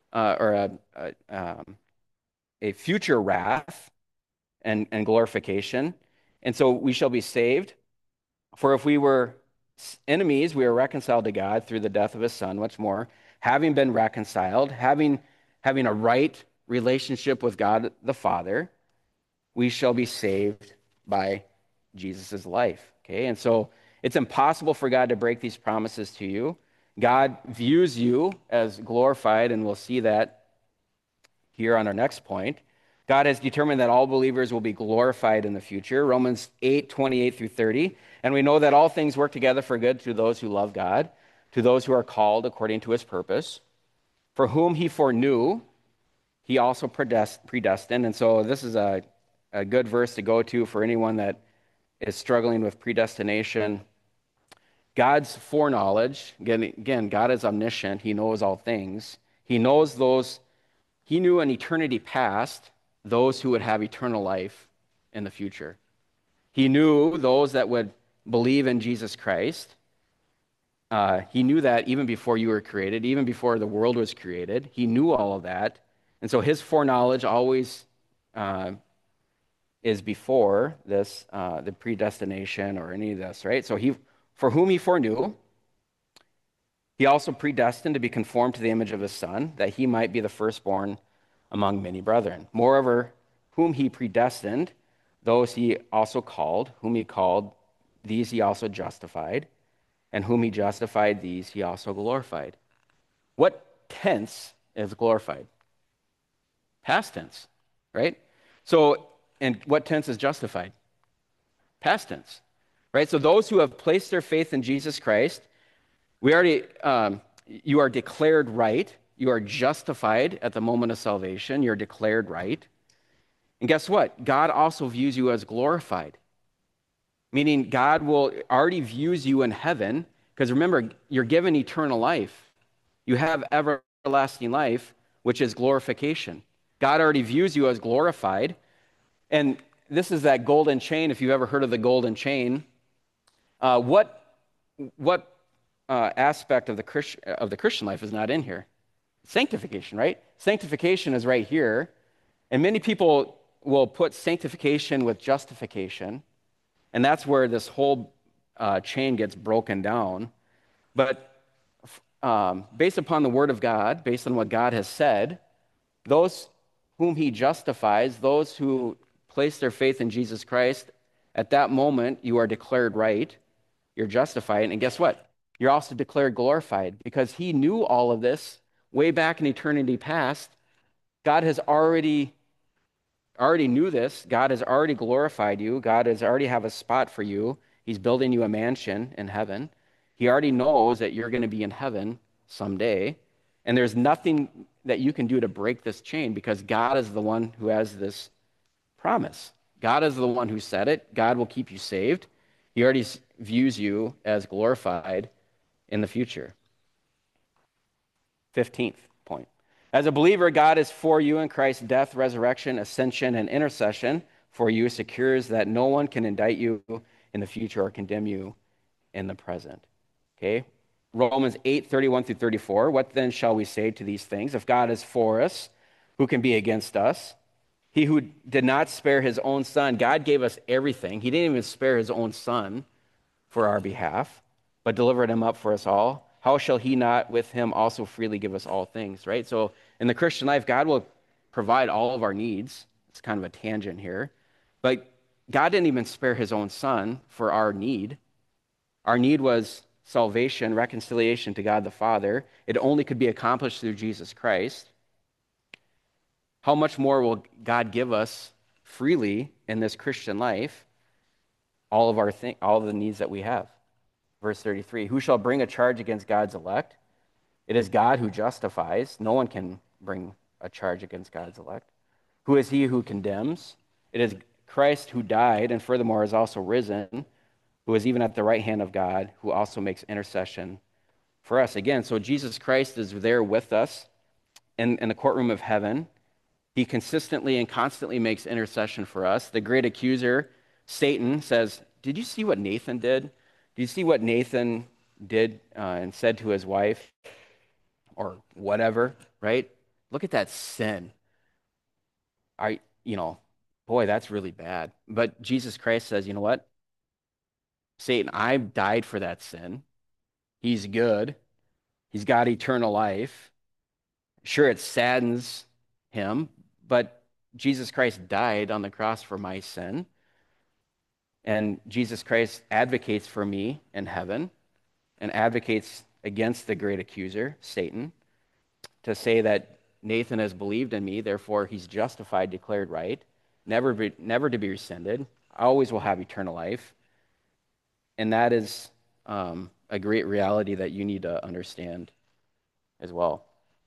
a future wrath and glorification. And so we shall be saved. For if we were enemies, we are reconciled to God through the death of his Son, much more. Having been reconciled, having a right relationship with God the Father, we shall be saved by Jesus' life. Okay, and so it's impossible for God to break these promises to you. God views you as glorified, and we'll see that here on our next point. God has determined that all believers will be glorified in the future. Romans 8:28 through 30. And we know that all things work together for good to those who love God, to those who are called according to his purpose. For whom he foreknew, he also predestined. And so this is a good verse to go to for anyone that is struggling with predestination. God's foreknowledge, again, God is omniscient. He knows all things. He knows those, he knew in eternity past those who would have eternal life in the future. He knew those that would believe in Jesus Christ. He knew that even before you were created, even before the world was created. He knew all of that. And so his foreknowledge always is before this, the predestination or any of this, right? So for whom he foreknew, he also predestined to be conformed to the image of his Son, that he might be the firstborn among many brethren. Moreover, whom he predestined, those he also called. Whom he called, these he also justified. And whom he justified, these he also glorified. What tense is glorified? Past tense, right? So, and what tense is justified? Past tense, right? So those who have placed their faith in Jesus Christ, you are declared right. You are justified at the moment of salvation. You're declared right. And guess what? God also views you as glorified, meaning God already views you in heaven, because remember, you're given eternal life. You have everlasting life, which is glorification. God already views you as glorified. And this is that golden chain, if you've ever heard of the golden chain. What aspect of the Christian life is not in here? Sanctification, right? Sanctification is right here. And many people will put sanctification with justification. And that's where this whole chain gets broken down. But based upon the Word of God, based on what God has said, those whom he justifies, those who place their faith in Jesus Christ, at that moment you are declared right, you're justified, and guess what? You're also declared glorified, because he knew all of this way back in eternity past. God has already knew this. God has already glorified you. God has already have a spot for you. He's building you a mansion in heaven. He already knows that you're going to be in heaven someday. And there's nothing that you can do to break this chain, because God is the one who has this promise. God is the one who said it. God will keep you saved. He already views you as glorified in the future. 15th point. As a believer, God is for you in Christ's death, resurrection, ascension, and intercession for you, secures that no one can indict you in the future or condemn you in the present. Okay? Romans 8:31 through 34. What then shall we say to these things? If God is for us, who can be against us? He who did not spare his own Son, God gave us everything. He didn't even spare his own Son for our behalf, but delivered him up for us all. How shall he not with him also freely give us all things, right? So in the Christian life, God will provide all of our needs. It's kind of a tangent here. But God didn't even spare his own Son for our need. Our need was salvation, reconciliation to God the Father. It only could be accomplished through Jesus Christ. How much more will God give us freely in this Christian life all of the needs that we have? Verse 33, who shall bring a charge against God's elect? It is God who justifies. No one can bring a charge against God's elect. Who is he who condemns? It is Christ who died and furthermore is also risen, who is even at the right hand of God, who also makes intercession for us. Again, so Jesus Christ is there with us in the courtroom of heaven. He consistently and constantly makes intercession for us. The great accuser, Satan, says, did you see what Nathan did? Do you see what Nathan did and said to his wife or whatever, right? Look at that sin. I, you know, boy, that's really bad. But Jesus Christ says, you know what? Satan, I died for that sin. He's good. He's got eternal life. Sure, it saddens him, but Jesus Christ died on the cross for my sin. And Jesus Christ advocates for me in heaven and advocates against the great accuser, Satan, to say that Nathan has believed in me, therefore he's justified, declared right, never to be rescinded, always will have eternal life. And that is a great reality that you need to understand as well.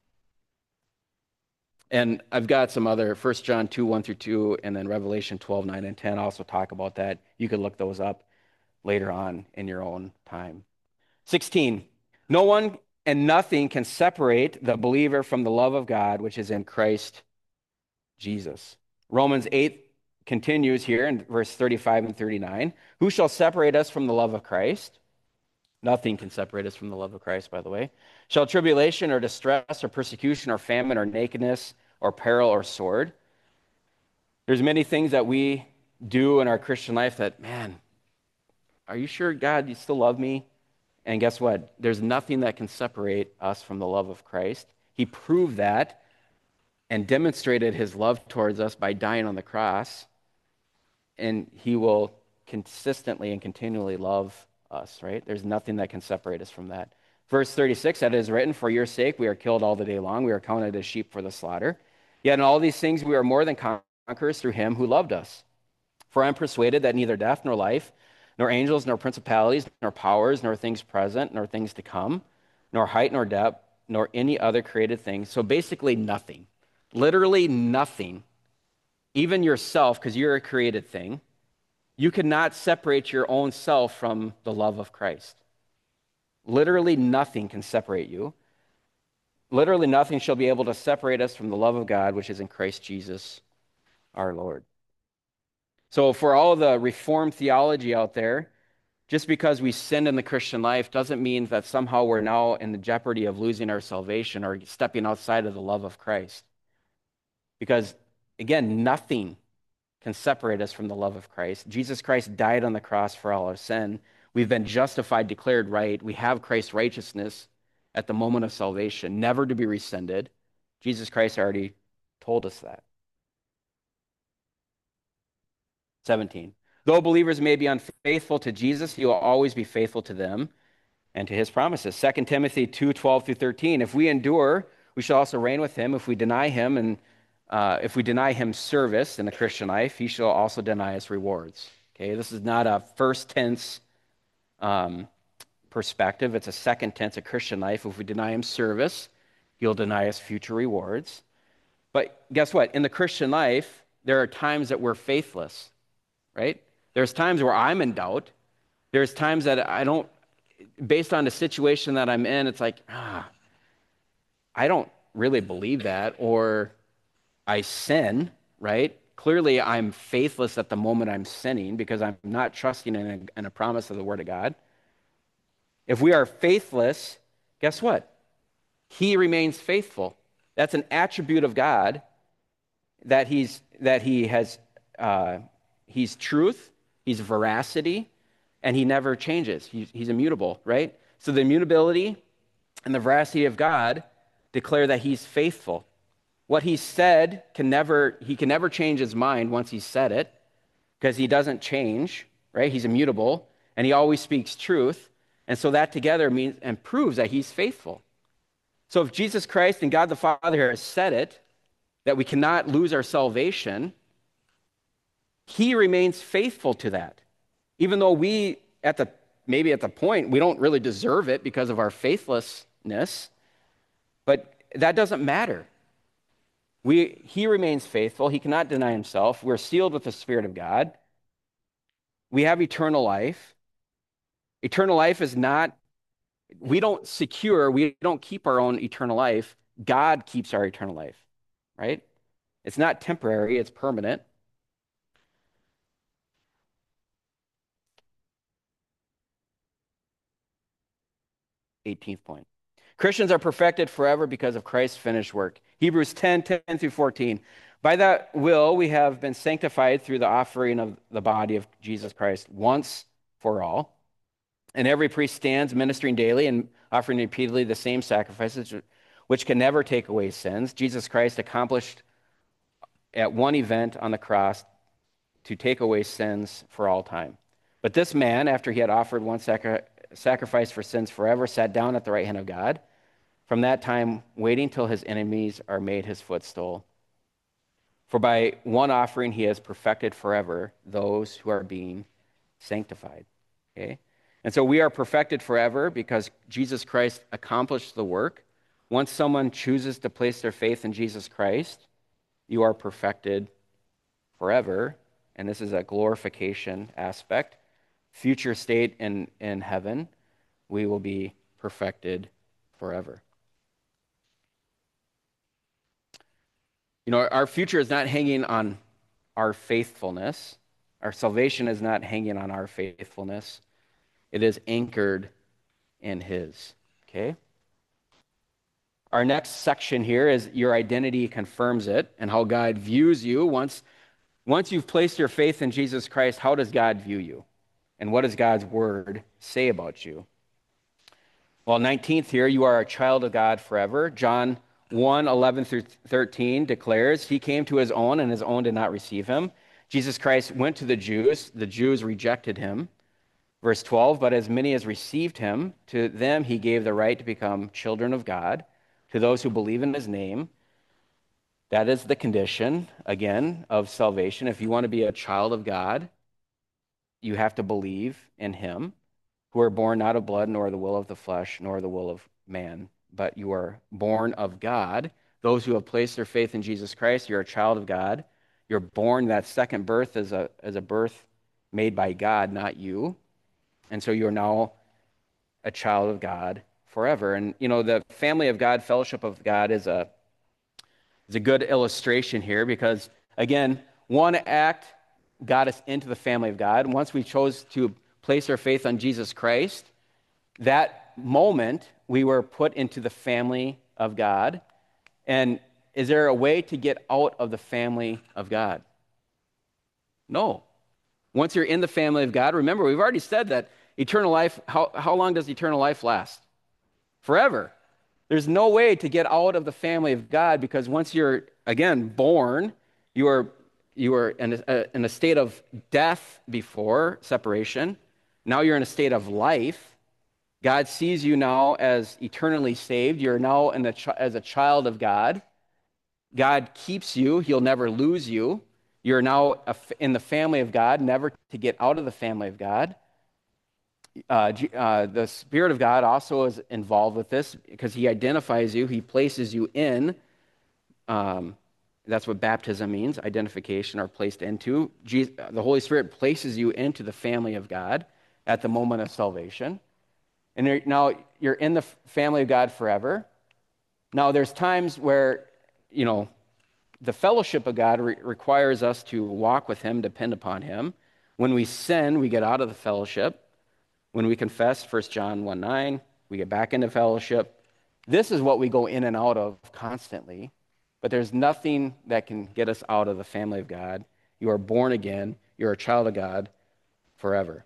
And I've got some other, 1 John 2, 1 through 2, and then Revelation 12, 9, and 10 also talk about that. You could look those up later on in your own time. 16, no one and nothing can separate the believer from the love of God, which is in Christ Jesus. Romans 8 continues here in verse 35 and 39. Who shall separate us from the love of Christ? Nothing can separate us from the love of Christ, by the way. Shall tribulation or distress or persecution or famine or nakedness or peril or sword? There's many things that we do in our Christian life that, man, are you sure, God, you still love me? And guess what? There's nothing that can separate us from the love of Christ. He proved that and demonstrated his love towards us by dying on the cross. And he will consistently and continually love us, right? There's nothing that can separate us from that. Verse 36, that it is written, for your sake we are killed all the day long. We are counted as sheep for the slaughter. Yet in all these things we are more than conquerors through him who loved us. For I am persuaded that neither death nor life, nor angels, nor principalities, nor powers, nor things present, nor things to come, nor height, nor depth, nor any other created thing. So basically nothing, literally nothing, even yourself, because you're a created thing, you cannot separate your own self from the love of Christ. Literally nothing can separate you. Literally nothing shall be able to separate us from the love of God, which is in Christ Jesus our Lord. So for all the Reformed theology out there, just because we sinned in the Christian life doesn't mean that somehow we're now in the jeopardy of losing our salvation or stepping outside of the love of Christ. Because, again, nothing can separate us from the love of Christ. Jesus Christ died on the cross for all our sin. We've been justified, declared right. We have Christ's righteousness at the moment of salvation, never to be rescinded. Jesus Christ already told us that. 17. Though believers may be unfaithful to Jesus, he will always be faithful to them and to his promises. 2 Timothy 2, 12 through 13. If we endure, we shall also reign with him. If we deny him if we deny him service in the Christian life, he shall also deny us rewards. Okay, this is not a first tense perspective. It's a second tense, a Christian life. If we deny him service, he'll deny us future rewards. But guess what? In the Christian life, there are times that we're faithless, right? There's times where I'm in doubt. There's times that I don't, based on the situation that I'm in, it's like, I don't really believe that, or I sin, right? Clearly, I'm faithless at the moment I'm sinning because I'm not trusting in a promise of the Word of God. If we are faithless, guess what? He remains faithful. That's an attribute of God that he's truth, he's veracity, and he never changes. He's immutable, right? So the immutability and the veracity of God declare that he's faithful. What he said he can never change his mind once he said it, because he doesn't change, right? He's immutable, and he always speaks truth. And so that together means and proves that he's faithful. So if Jesus Christ and God the Father has said it, that we cannot lose our salvation, he remains faithful to that. Even though maybe at the point, we don't really deserve it because of our faithlessness, But that doesn't matter. He remains faithful. He cannot deny himself. We're sealed with the Spirit of God. We have eternal life. Eternal life is not, we don't keep our own eternal life. God keeps our eternal life, right? It's not temporary, it's permanent. 18th point. Christians are perfected forever because of Christ's finished work. Hebrews 10:10 through 14. By that will we have been sanctified through the offering of the body of Jesus Christ once for all. And every priest stands ministering daily and offering repeatedly the same sacrifices, which can never take away sins. Jesus Christ accomplished at one event on the cross to take away sins for all time. But this man, after he had offered one sacrifice for sins forever, sat down at the right hand of God. From that time, waiting till his enemies are made his footstool. For by one offering he has perfected forever those who are being sanctified. Okay? And so we are perfected forever because Jesus Christ accomplished the work. Once someone chooses to place their faith in Jesus Christ, you are perfected forever. And this is a glorification aspect. Future state in heaven, we will be perfected forever. You know, our future is not hanging on our faithfulness. Our salvation is not hanging on our faithfulness. It is anchored in His. Okay? Our next section here is your identity confirms it and how God views you. Once you've placed your faith in Jesus Christ, how does God view you? And what does God's word say about you? Well, 19th here, you are a child of God forever. John 1:11 through 13 declares, He came to His own, and His own did not receive Him. Jesus Christ went to the Jews rejected Him. Verse 12, but as many as received Him, to them He gave the right to become children of God, to those who believe in His name. That is the condition, again, of salvation. If you want to be a child of God, you have to believe in Him, who are born not of blood, nor the will of the flesh, nor the will of man, but you are born of God. Those who have placed their faith in Jesus Christ, you're a child of God. You're born, that second birth is a birth made by God, not you. And so you're now a child of God forever. And, you know, the family of God, fellowship of God is a good illustration here because, again, one act got us into the family of God. Once we chose to place our faith on Jesus Christ, that moment we were put into the family of God. And is there a way to get out of the family of God? No. Once you're in the family of God, remember, we've already said that eternal life, how long does eternal life last? Forever. There's no way to get out of the family of God because once you're, again, born, you were in a state of death before separation. Now you're in a state of life. God sees you now as eternally saved. You're now as a child of God. God keeps you. He'll never lose you. You're now in the family of God, never to get out of the family of God. The Spirit of God also is involved with this because He identifies you. He places you in. That's what baptism means, identification or placed into. The Holy Spirit places you into the family of God at the moment of salvation. And now you're in the family of God forever. Now there's times where, you know, the fellowship of God requires us to walk with Him, depend upon Him. When we sin, we get out of the fellowship. When we confess, 1 John 1:9, we get back into fellowship. This is what we go in and out of constantly. But there's nothing that can get us out of the family of God. You are born again. You're a child of God forever.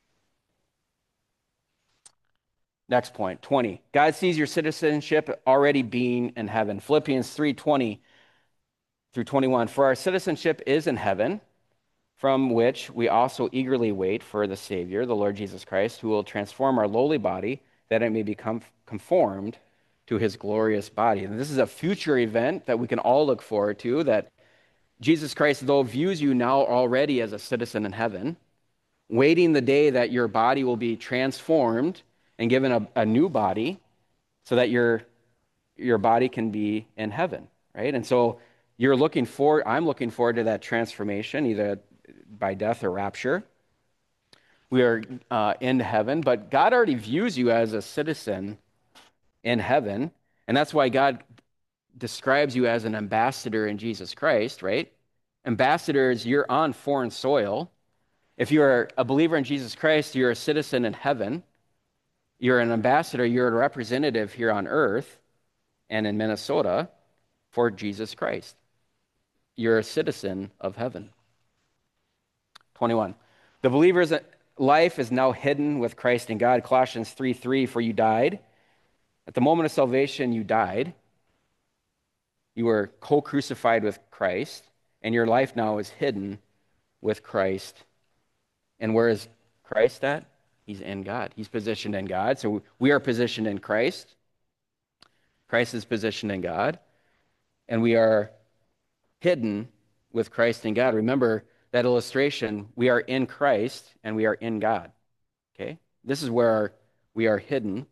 Next point, 20. God sees your citizenship already being in heaven. Philippians 3:20 through 21. For our citizenship is in heaven, from which we also eagerly wait for the Savior, the Lord Jesus Christ, who will transform our lowly body that it may become conformed to His glorious body. And this is a future event that we can all look forward to, that Jesus Christ, though, views you now already as a citizen in heaven, waiting the day that your body will be transformed and given a new body so that you're your body can be in heaven, right? And so I'm looking forward to that transformation, either by death or rapture. We are in heaven, but God already views you as a citizen in heaven. And that's why God describes you as an ambassador in Jesus Christ, right? Ambassadors, you're on foreign soil. If you're a believer in Jesus Christ, you're a citizen in heaven. You're an ambassador, you're a representative here on earth and in Minnesota for Jesus Christ. You're a citizen of heaven. 21. The believer's life is now hidden with Christ in God. Colossians 3:3, for you died. At the moment of salvation, you died. You were co-crucified with Christ, and your life now is hidden with Christ. And where is Christ at? He's in God. He's positioned in God. So we are positioned in Christ. Christ is positioned in God. And we are hidden with Christ in God. Remember that illustration. We are in Christ and we are in God. Okay? This is where we are hidden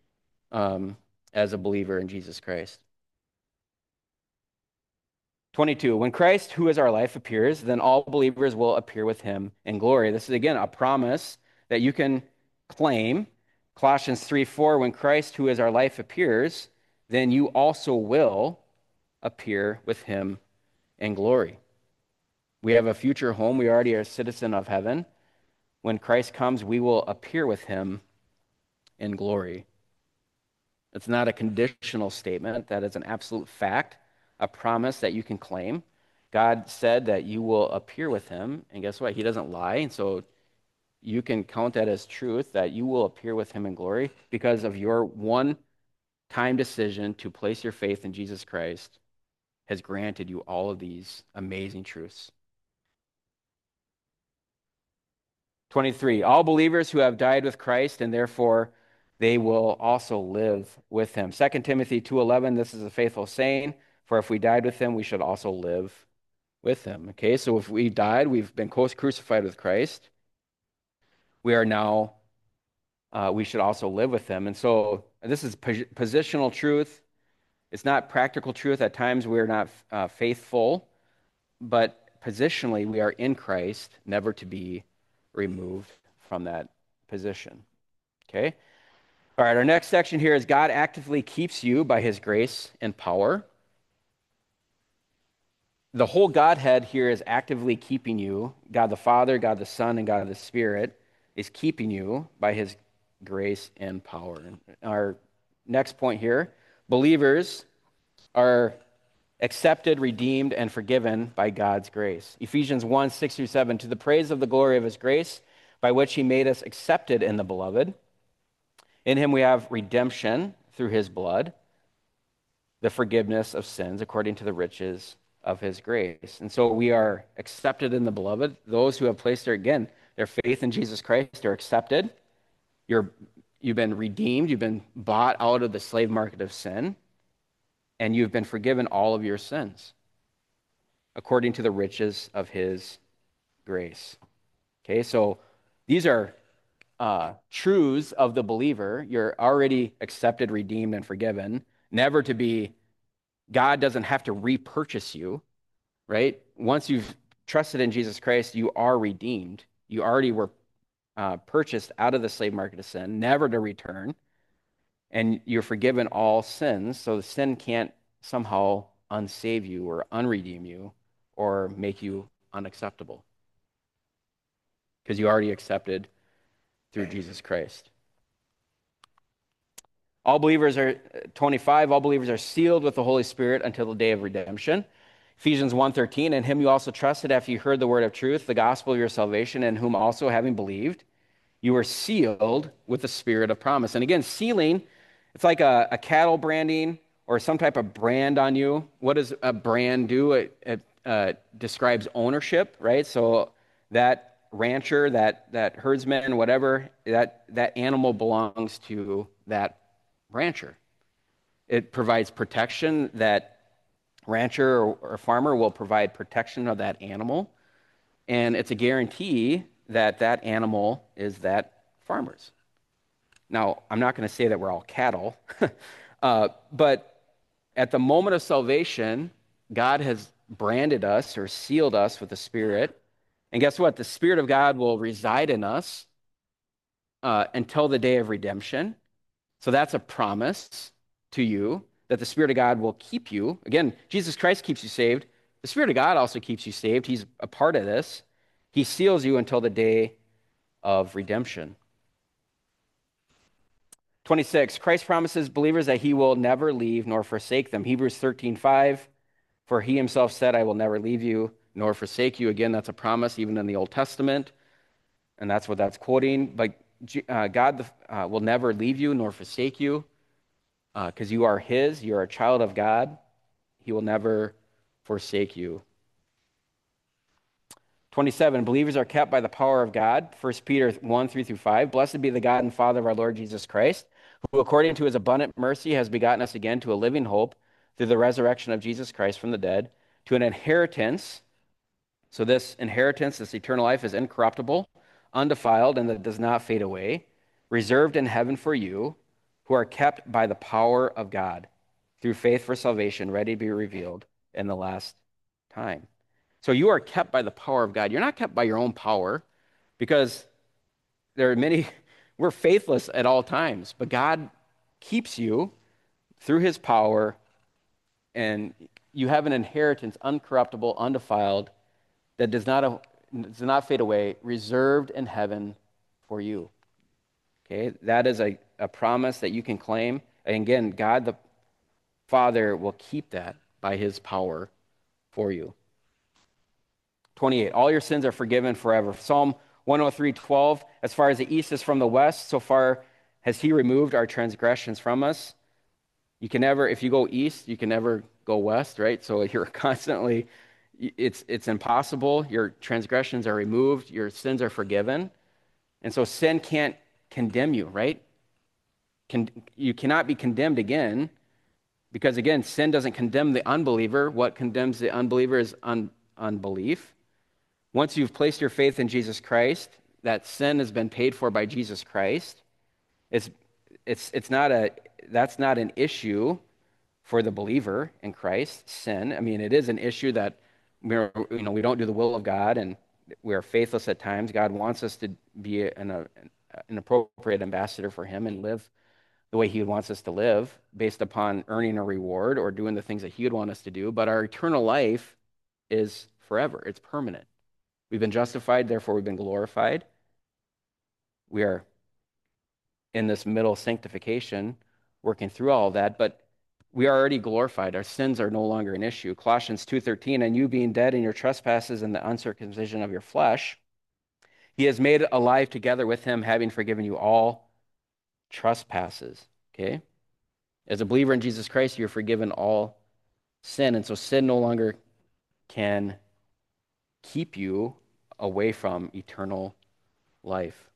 as a believer in Jesus Christ. 22, when Christ, who is our life, appears, then all believers will appear with him in glory. This is, again, a promise that you can claim. Colossians 3:4, when Christ, who is our life, appears, then you also will appear with him in glory. We have a future home. We already are a citizen of heaven. When Christ comes, we will appear with him in glory. It's not a conditional statement. That is an absolute fact, a promise that you can claim. God said that you will appear with him, and guess what? He doesn't lie, and so you can count that as truth, that you will appear with him in glory because of your one-time decision to place your faith in Jesus Christ has granted you all of these amazing truths. 23, all believers who have died with Christ, and therefore they will also live with him. 2 Timothy 2:11, this is a faithful saying, for if we died with him, we should also live with him. Okay, so if we died, we've been crucified with Christ. We are now, we should also live with him. And so this is positional truth. It's not practical truth. At times we're not faithful, but positionally we are in Christ, never to be removed from that position. Okay? All right, our next section here is God actively keeps you by his grace and power. The whole Godhead here is actively keeping you. God the Father, God the Son, and God the Spirit is keeping you by his grace and power. And our next point here, believers are accepted, redeemed, and forgiven by God's grace. Ephesians 1:6-7, to the praise of the glory of his grace, by which he made us accepted in the beloved. In him we have redemption through his blood, the forgiveness of sins according to the riches of his grace. And so we are accepted in the beloved. Those who have placed their faith in Jesus Christ are accepted. You've been redeemed. You've been bought out of the slave market of sin, and you've been forgiven all of your sins according to the riches of his grace. Okay, so these are truths of the believer. You're already accepted, redeemed, and forgiven. Never to be, God doesn't have to repurchase you, right? Once you've trusted in Jesus Christ, you are redeemed. You already were purchased out of the slave market of sin, never to return. And you're forgiven all sins, so the sin can't somehow unsave you or unredeem you or make you unacceptable because you already accepted through Jesus Christ. All believers are, 25, all believers are sealed with the Holy Spirit until the day of redemption. Ephesians 1:13, in him you also trusted after you heard the word of truth, the gospel of your salvation, in whom also having believed, you were sealed with the spirit of promise. And again, sealing, it's like a cattle branding or some type of brand on you. What does a brand do? It describes ownership, right? So that rancher, that herdsman, whatever, that animal belongs to that rancher. It provides protection. That rancher or farmer will provide protection of that animal, and it's a guarantee that that animal is that farmer's. Now, I'm not going to say that we're all cattle, but at the moment of salvation, God has branded us or sealed us with the Spirit. And guess what? The Spirit of God will reside in us until the day of redemption. So that's a promise to you that the Spirit of God will keep you. Again, Jesus Christ keeps you saved. The Spirit of God also keeps you saved. He's a part of this. He seals you until the day of redemption. 26, Christ promises believers that he will never leave nor forsake them. Hebrews 13:5, for he himself said, I will never leave you nor forsake you. Again, that's a promise even in the Old Testament, and that's what that's quoting. But God will never leave you nor forsake you because you are his, you're a child of God. He will never forsake you. 27, believers are kept by the power of God. 1 Peter 1:3-5. Blessed be the God and Father of our Lord Jesus Christ, who according to his abundant mercy has begotten us again to a living hope through the resurrection of Jesus Christ from the dead, to an inheritance. So this inheritance, this eternal life, is incorruptible, undefiled, and that does not fade away, reserved in heaven for you, who are kept by the power of God through faith for salvation, ready to be revealed in the last time. So you are kept by the power of God. You're not kept by your own power because there are many, we're faithless at all times, but God keeps you through his power, and you have an inheritance, uncorruptible, undefiled, that does not fade away, reserved in heaven for you. Okay, that is a promise that you can claim. And again, God the Father will keep that by his power for you. 28, all your sins are forgiven forever. Psalm 103:12, as far as the east is from the west, so far has he removed our transgressions from us. You can never, if you go east, you can never go west, right? So you're constantly, it's impossible. Your transgressions are removed, your sins are forgiven. And so sin can't condemn you, right? You cannot be condemned again because, again, sin doesn't condemn the unbeliever. What condemns the unbeliever is unbelief. Once you've placed your faith in Jesus Christ, that sin has been paid for by Jesus Christ. It's not that's not an issue for the believer in Christ, sin. I mean, it is an issue that we don't do the will of God and we are faithless at times. God wants us to be an appropriate ambassador for him and live the way he wants us to live based upon earning a reward or doing the things that he would want us to do. But our eternal life is forever. It's permanent. We've been justified, therefore we've been glorified. We are in this middle sanctification, working through all of that, but we are already glorified. Our sins are no longer an issue. Colossians 2:13, and you being dead in your trespasses and the uncircumcision of your flesh, he has made alive together with him, having forgiven you all trespasses. Okay? As a believer in Jesus Christ, you're forgiven all sin. And so sin no longer can keep you away from eternal life.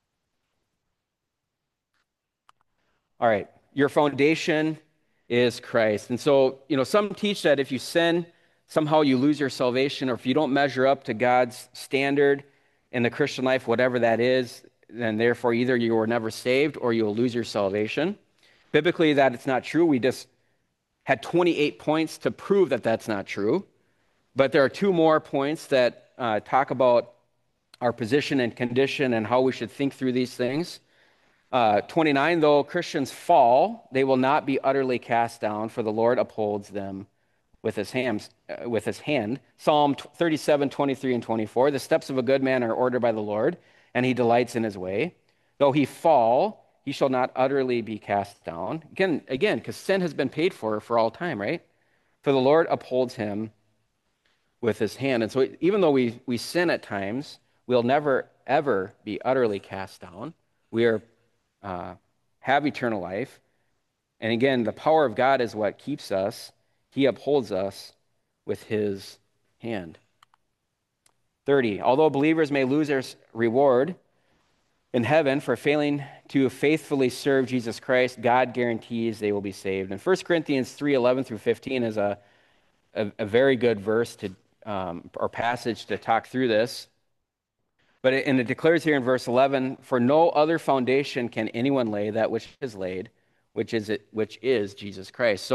All right, your foundation is Christ. And so, some teach that if you sin, somehow you lose your salvation, or if you don't measure up to God's standard in the Christian life, whatever that is, then therefore either you were never saved or you'll lose your salvation. Biblically, that it's not true. We just had 28 points to prove that that's not true. But there are two more points that talk about our position and condition and how we should think through these things. 29, though Christians fall, they will not be utterly cast down, for the Lord upholds them with his hand. Psalm 37:23-24, the steps of a good man are ordered by the Lord, and he delights in his way. Though he fall, he shall not utterly be cast down. Again, because sin has been paid for all time, right? For the Lord upholds him with his hand. And so even though we sin at times, we'll never, ever be utterly cast down. We are have eternal life. And again, the power of God is what keeps us. He upholds us with his hand. 30, although believers may lose their reward in heaven for failing to faithfully serve Jesus Christ, God guarantees they will be saved. And 1 Corinthians 3:11-15 is a very good verse or passage to talk through this. But it declares here in verse 11, for no other foundation can anyone lay that which is laid, which is Jesus Christ. So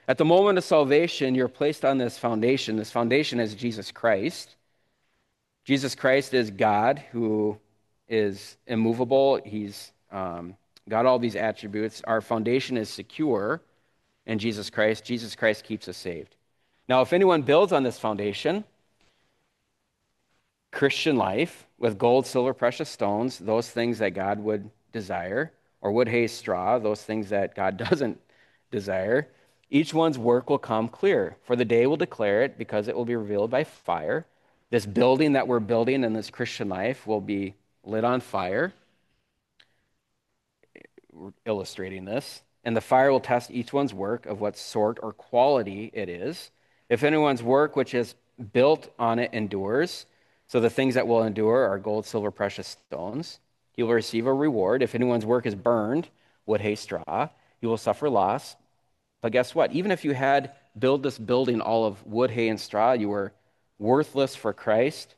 At the moment of salvation, you're placed on this foundation. This foundation is Jesus Christ. Jesus Christ is God who is immovable. He's got all these attributes. Our foundation is secure in Jesus Christ. Jesus Christ keeps us saved. Now, if anyone builds on this foundation, Christian life with gold, silver, precious stones, those things that God would desire, or wood, hay, straw, those things that God doesn't desire, each one's work will come clear, for the day will declare it because it will be revealed by fire. This building that we're building in this Christian life will be lit on fire, illustrating this, and the fire will test each one's work of what sort or quality it is. If anyone's work which is built on it endures, so the things that will endure are gold, silver, precious stones, he will receive a reward. If anyone's work is burned, wood, hay, straw, he will suffer loss. But guess what? Even if you had built this building all of wood, hay, and straw, you were worthless for Christ,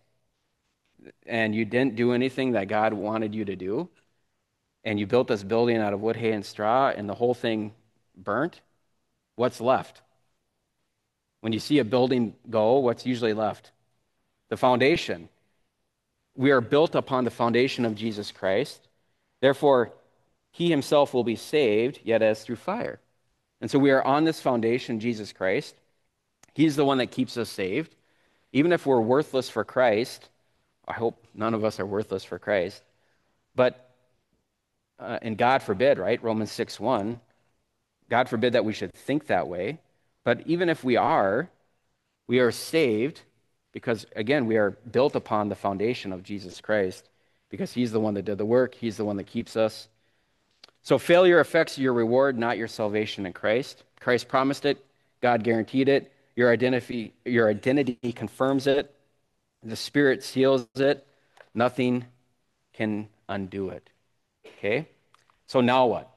and you didn't do anything that God wanted you to do, and you built this building out of wood, hay, and straw, and the whole thing burnt, what's left? When you see a building go, what's usually left? The foundation. We are built upon the foundation of Jesus Christ. Therefore, he himself will be saved, yet as through fire. And so we are on this foundation, Jesus Christ. He's the one that keeps us saved. Even if we're worthless for Christ, I hope none of us are worthless for Christ, but and God forbid, right? Romans 6:1, God forbid that we should think that way. But even if we are saved because, again, we are built upon the foundation of Jesus Christ because he's the one that did the work. He's the one that keeps us. So failure affects your reward, not your salvation in Christ. Christ promised it. God guaranteed it. Your identity confirms it. The Spirit seals it. Nothing can undo it. Okay? So now what?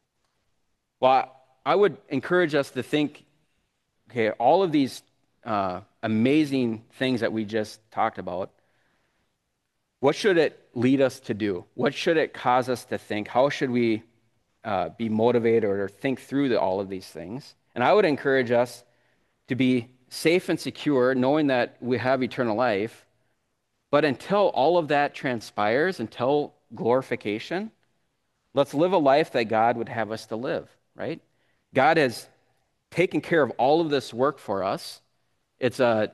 Well, I would encourage us to think, okay, all of these amazing things that we just talked about, what should it lead us to do? What should it cause us to think? How should we be motivated or think through all of these things? And I would encourage us to be safe and secure, knowing that we have eternal life. But until all of that transpires, until glorification, let's live a life that God would have us to live, right? God has taken care of all of this work for us. It's a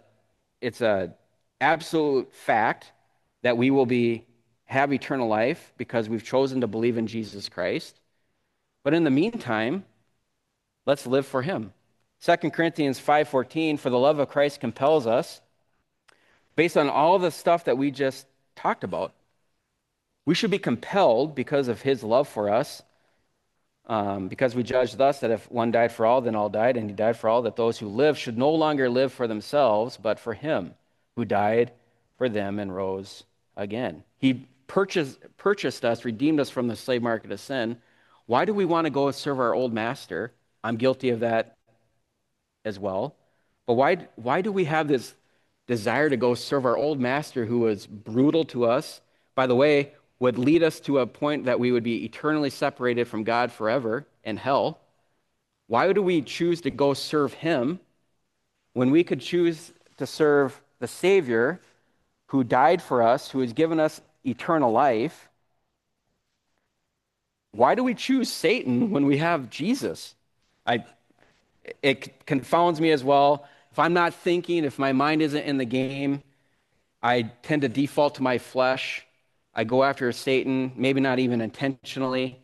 absolute fact that we will have eternal life because we've chosen to believe in Jesus Christ. But in the meantime, let's live for him. 2 Corinthians 5:14, for the love of Christ compels us, based on all the stuff that we just talked about. We should be compelled because of his love for us, because we judge thus that if one died for all, then all died, and he died for all, that those who live should no longer live for themselves, but for him who died for them and rose again. He purchased us, redeemed us from the slave market of sin. Why do we want to go serve our old master? I'm guilty of that as well. But why do we have this desire to go serve our old master who was brutal to us? By the way, would lead us to a point that we would be eternally separated from God forever in hell. Why do we choose to go serve him when we could choose to serve the Savior who died for us, who has given us eternal life? Why do we choose Satan when we have Jesus? It confounds me as well. If I'm not thinking, if my mind isn't in the game, I tend to default to my flesh. I go after Satan, maybe not even intentionally.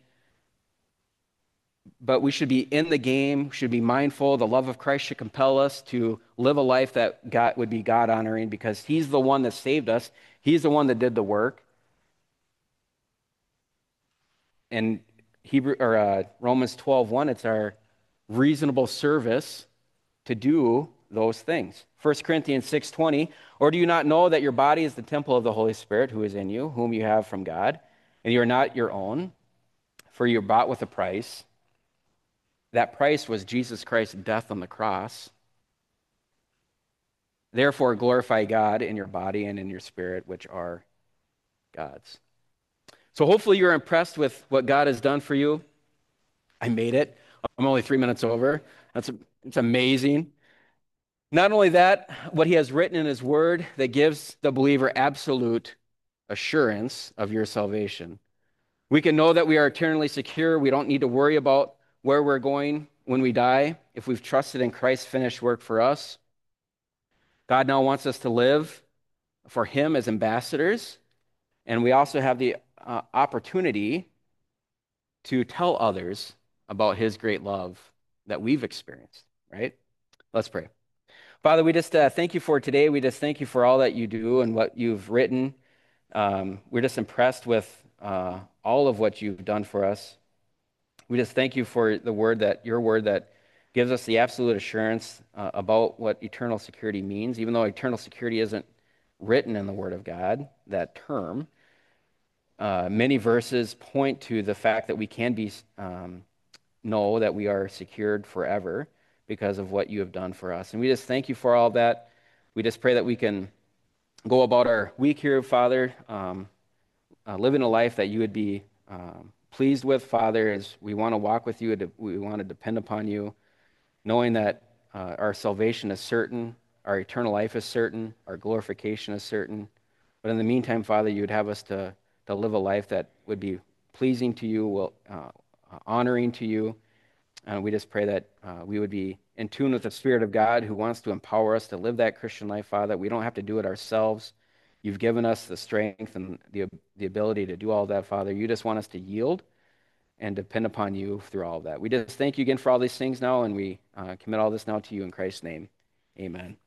But we should be in the game, should be mindful. The love of Christ should compel us to live a life that God would be God-honoring because he's the one that saved us. He's the one that did the work. And Romans 12:1, it's our reasonable service to do those things. 1 Corinthians 6:20, or do you not know that your body is the temple of the Holy Spirit who is in you, whom you have from God, and you are not your own, for you are bought with a price. That price was Jesus Christ's death on the cross. Therefore, glorify God in your body and in your spirit, which are God's. So hopefully you're impressed with what God has done for you. I made it. I'm only 3 minutes over. It's amazing. Not only that, what he has written in his word that gives the believer absolute assurance of your salvation. We can know that we are eternally secure. We don't need to worry about where we're going when we die if we've trusted in Christ's finished work for us. God now wants us to live for him as ambassadors, and we also have the opportunity to tell others about his great love that we've experienced, right? Let's pray. Father, we just thank you for today. We just thank you for all that you do and what you've written. We're just impressed with all of what you've done for us. We just thank you for the word that your word that gives us the absolute assurance about what eternal security means, even though eternal security isn't written in the word of God, that term. Many verses point to the fact that we can be know that we are secured forever because of what you have done for us. And we just thank you for all that. We just pray that we can go about our week here, Father, living a life that you would be pleased with, Father, as we want to walk with you, we want to depend upon you, knowing that our salvation is certain, our eternal life is certain, our glorification is certain. But in the meantime, Father, you would have us to live a life that would be pleasing to you, honoring to you. And we just pray that we would be in tune with the Spirit of God who wants to empower us to live that Christian life, Father. We don't have to do it ourselves. You've given us the strength and the ability to do all that, Father. You just want us to yield and depend upon you through all of that. We just thank you again for all these things now, and we commit all this now to you in Christ's name. Amen.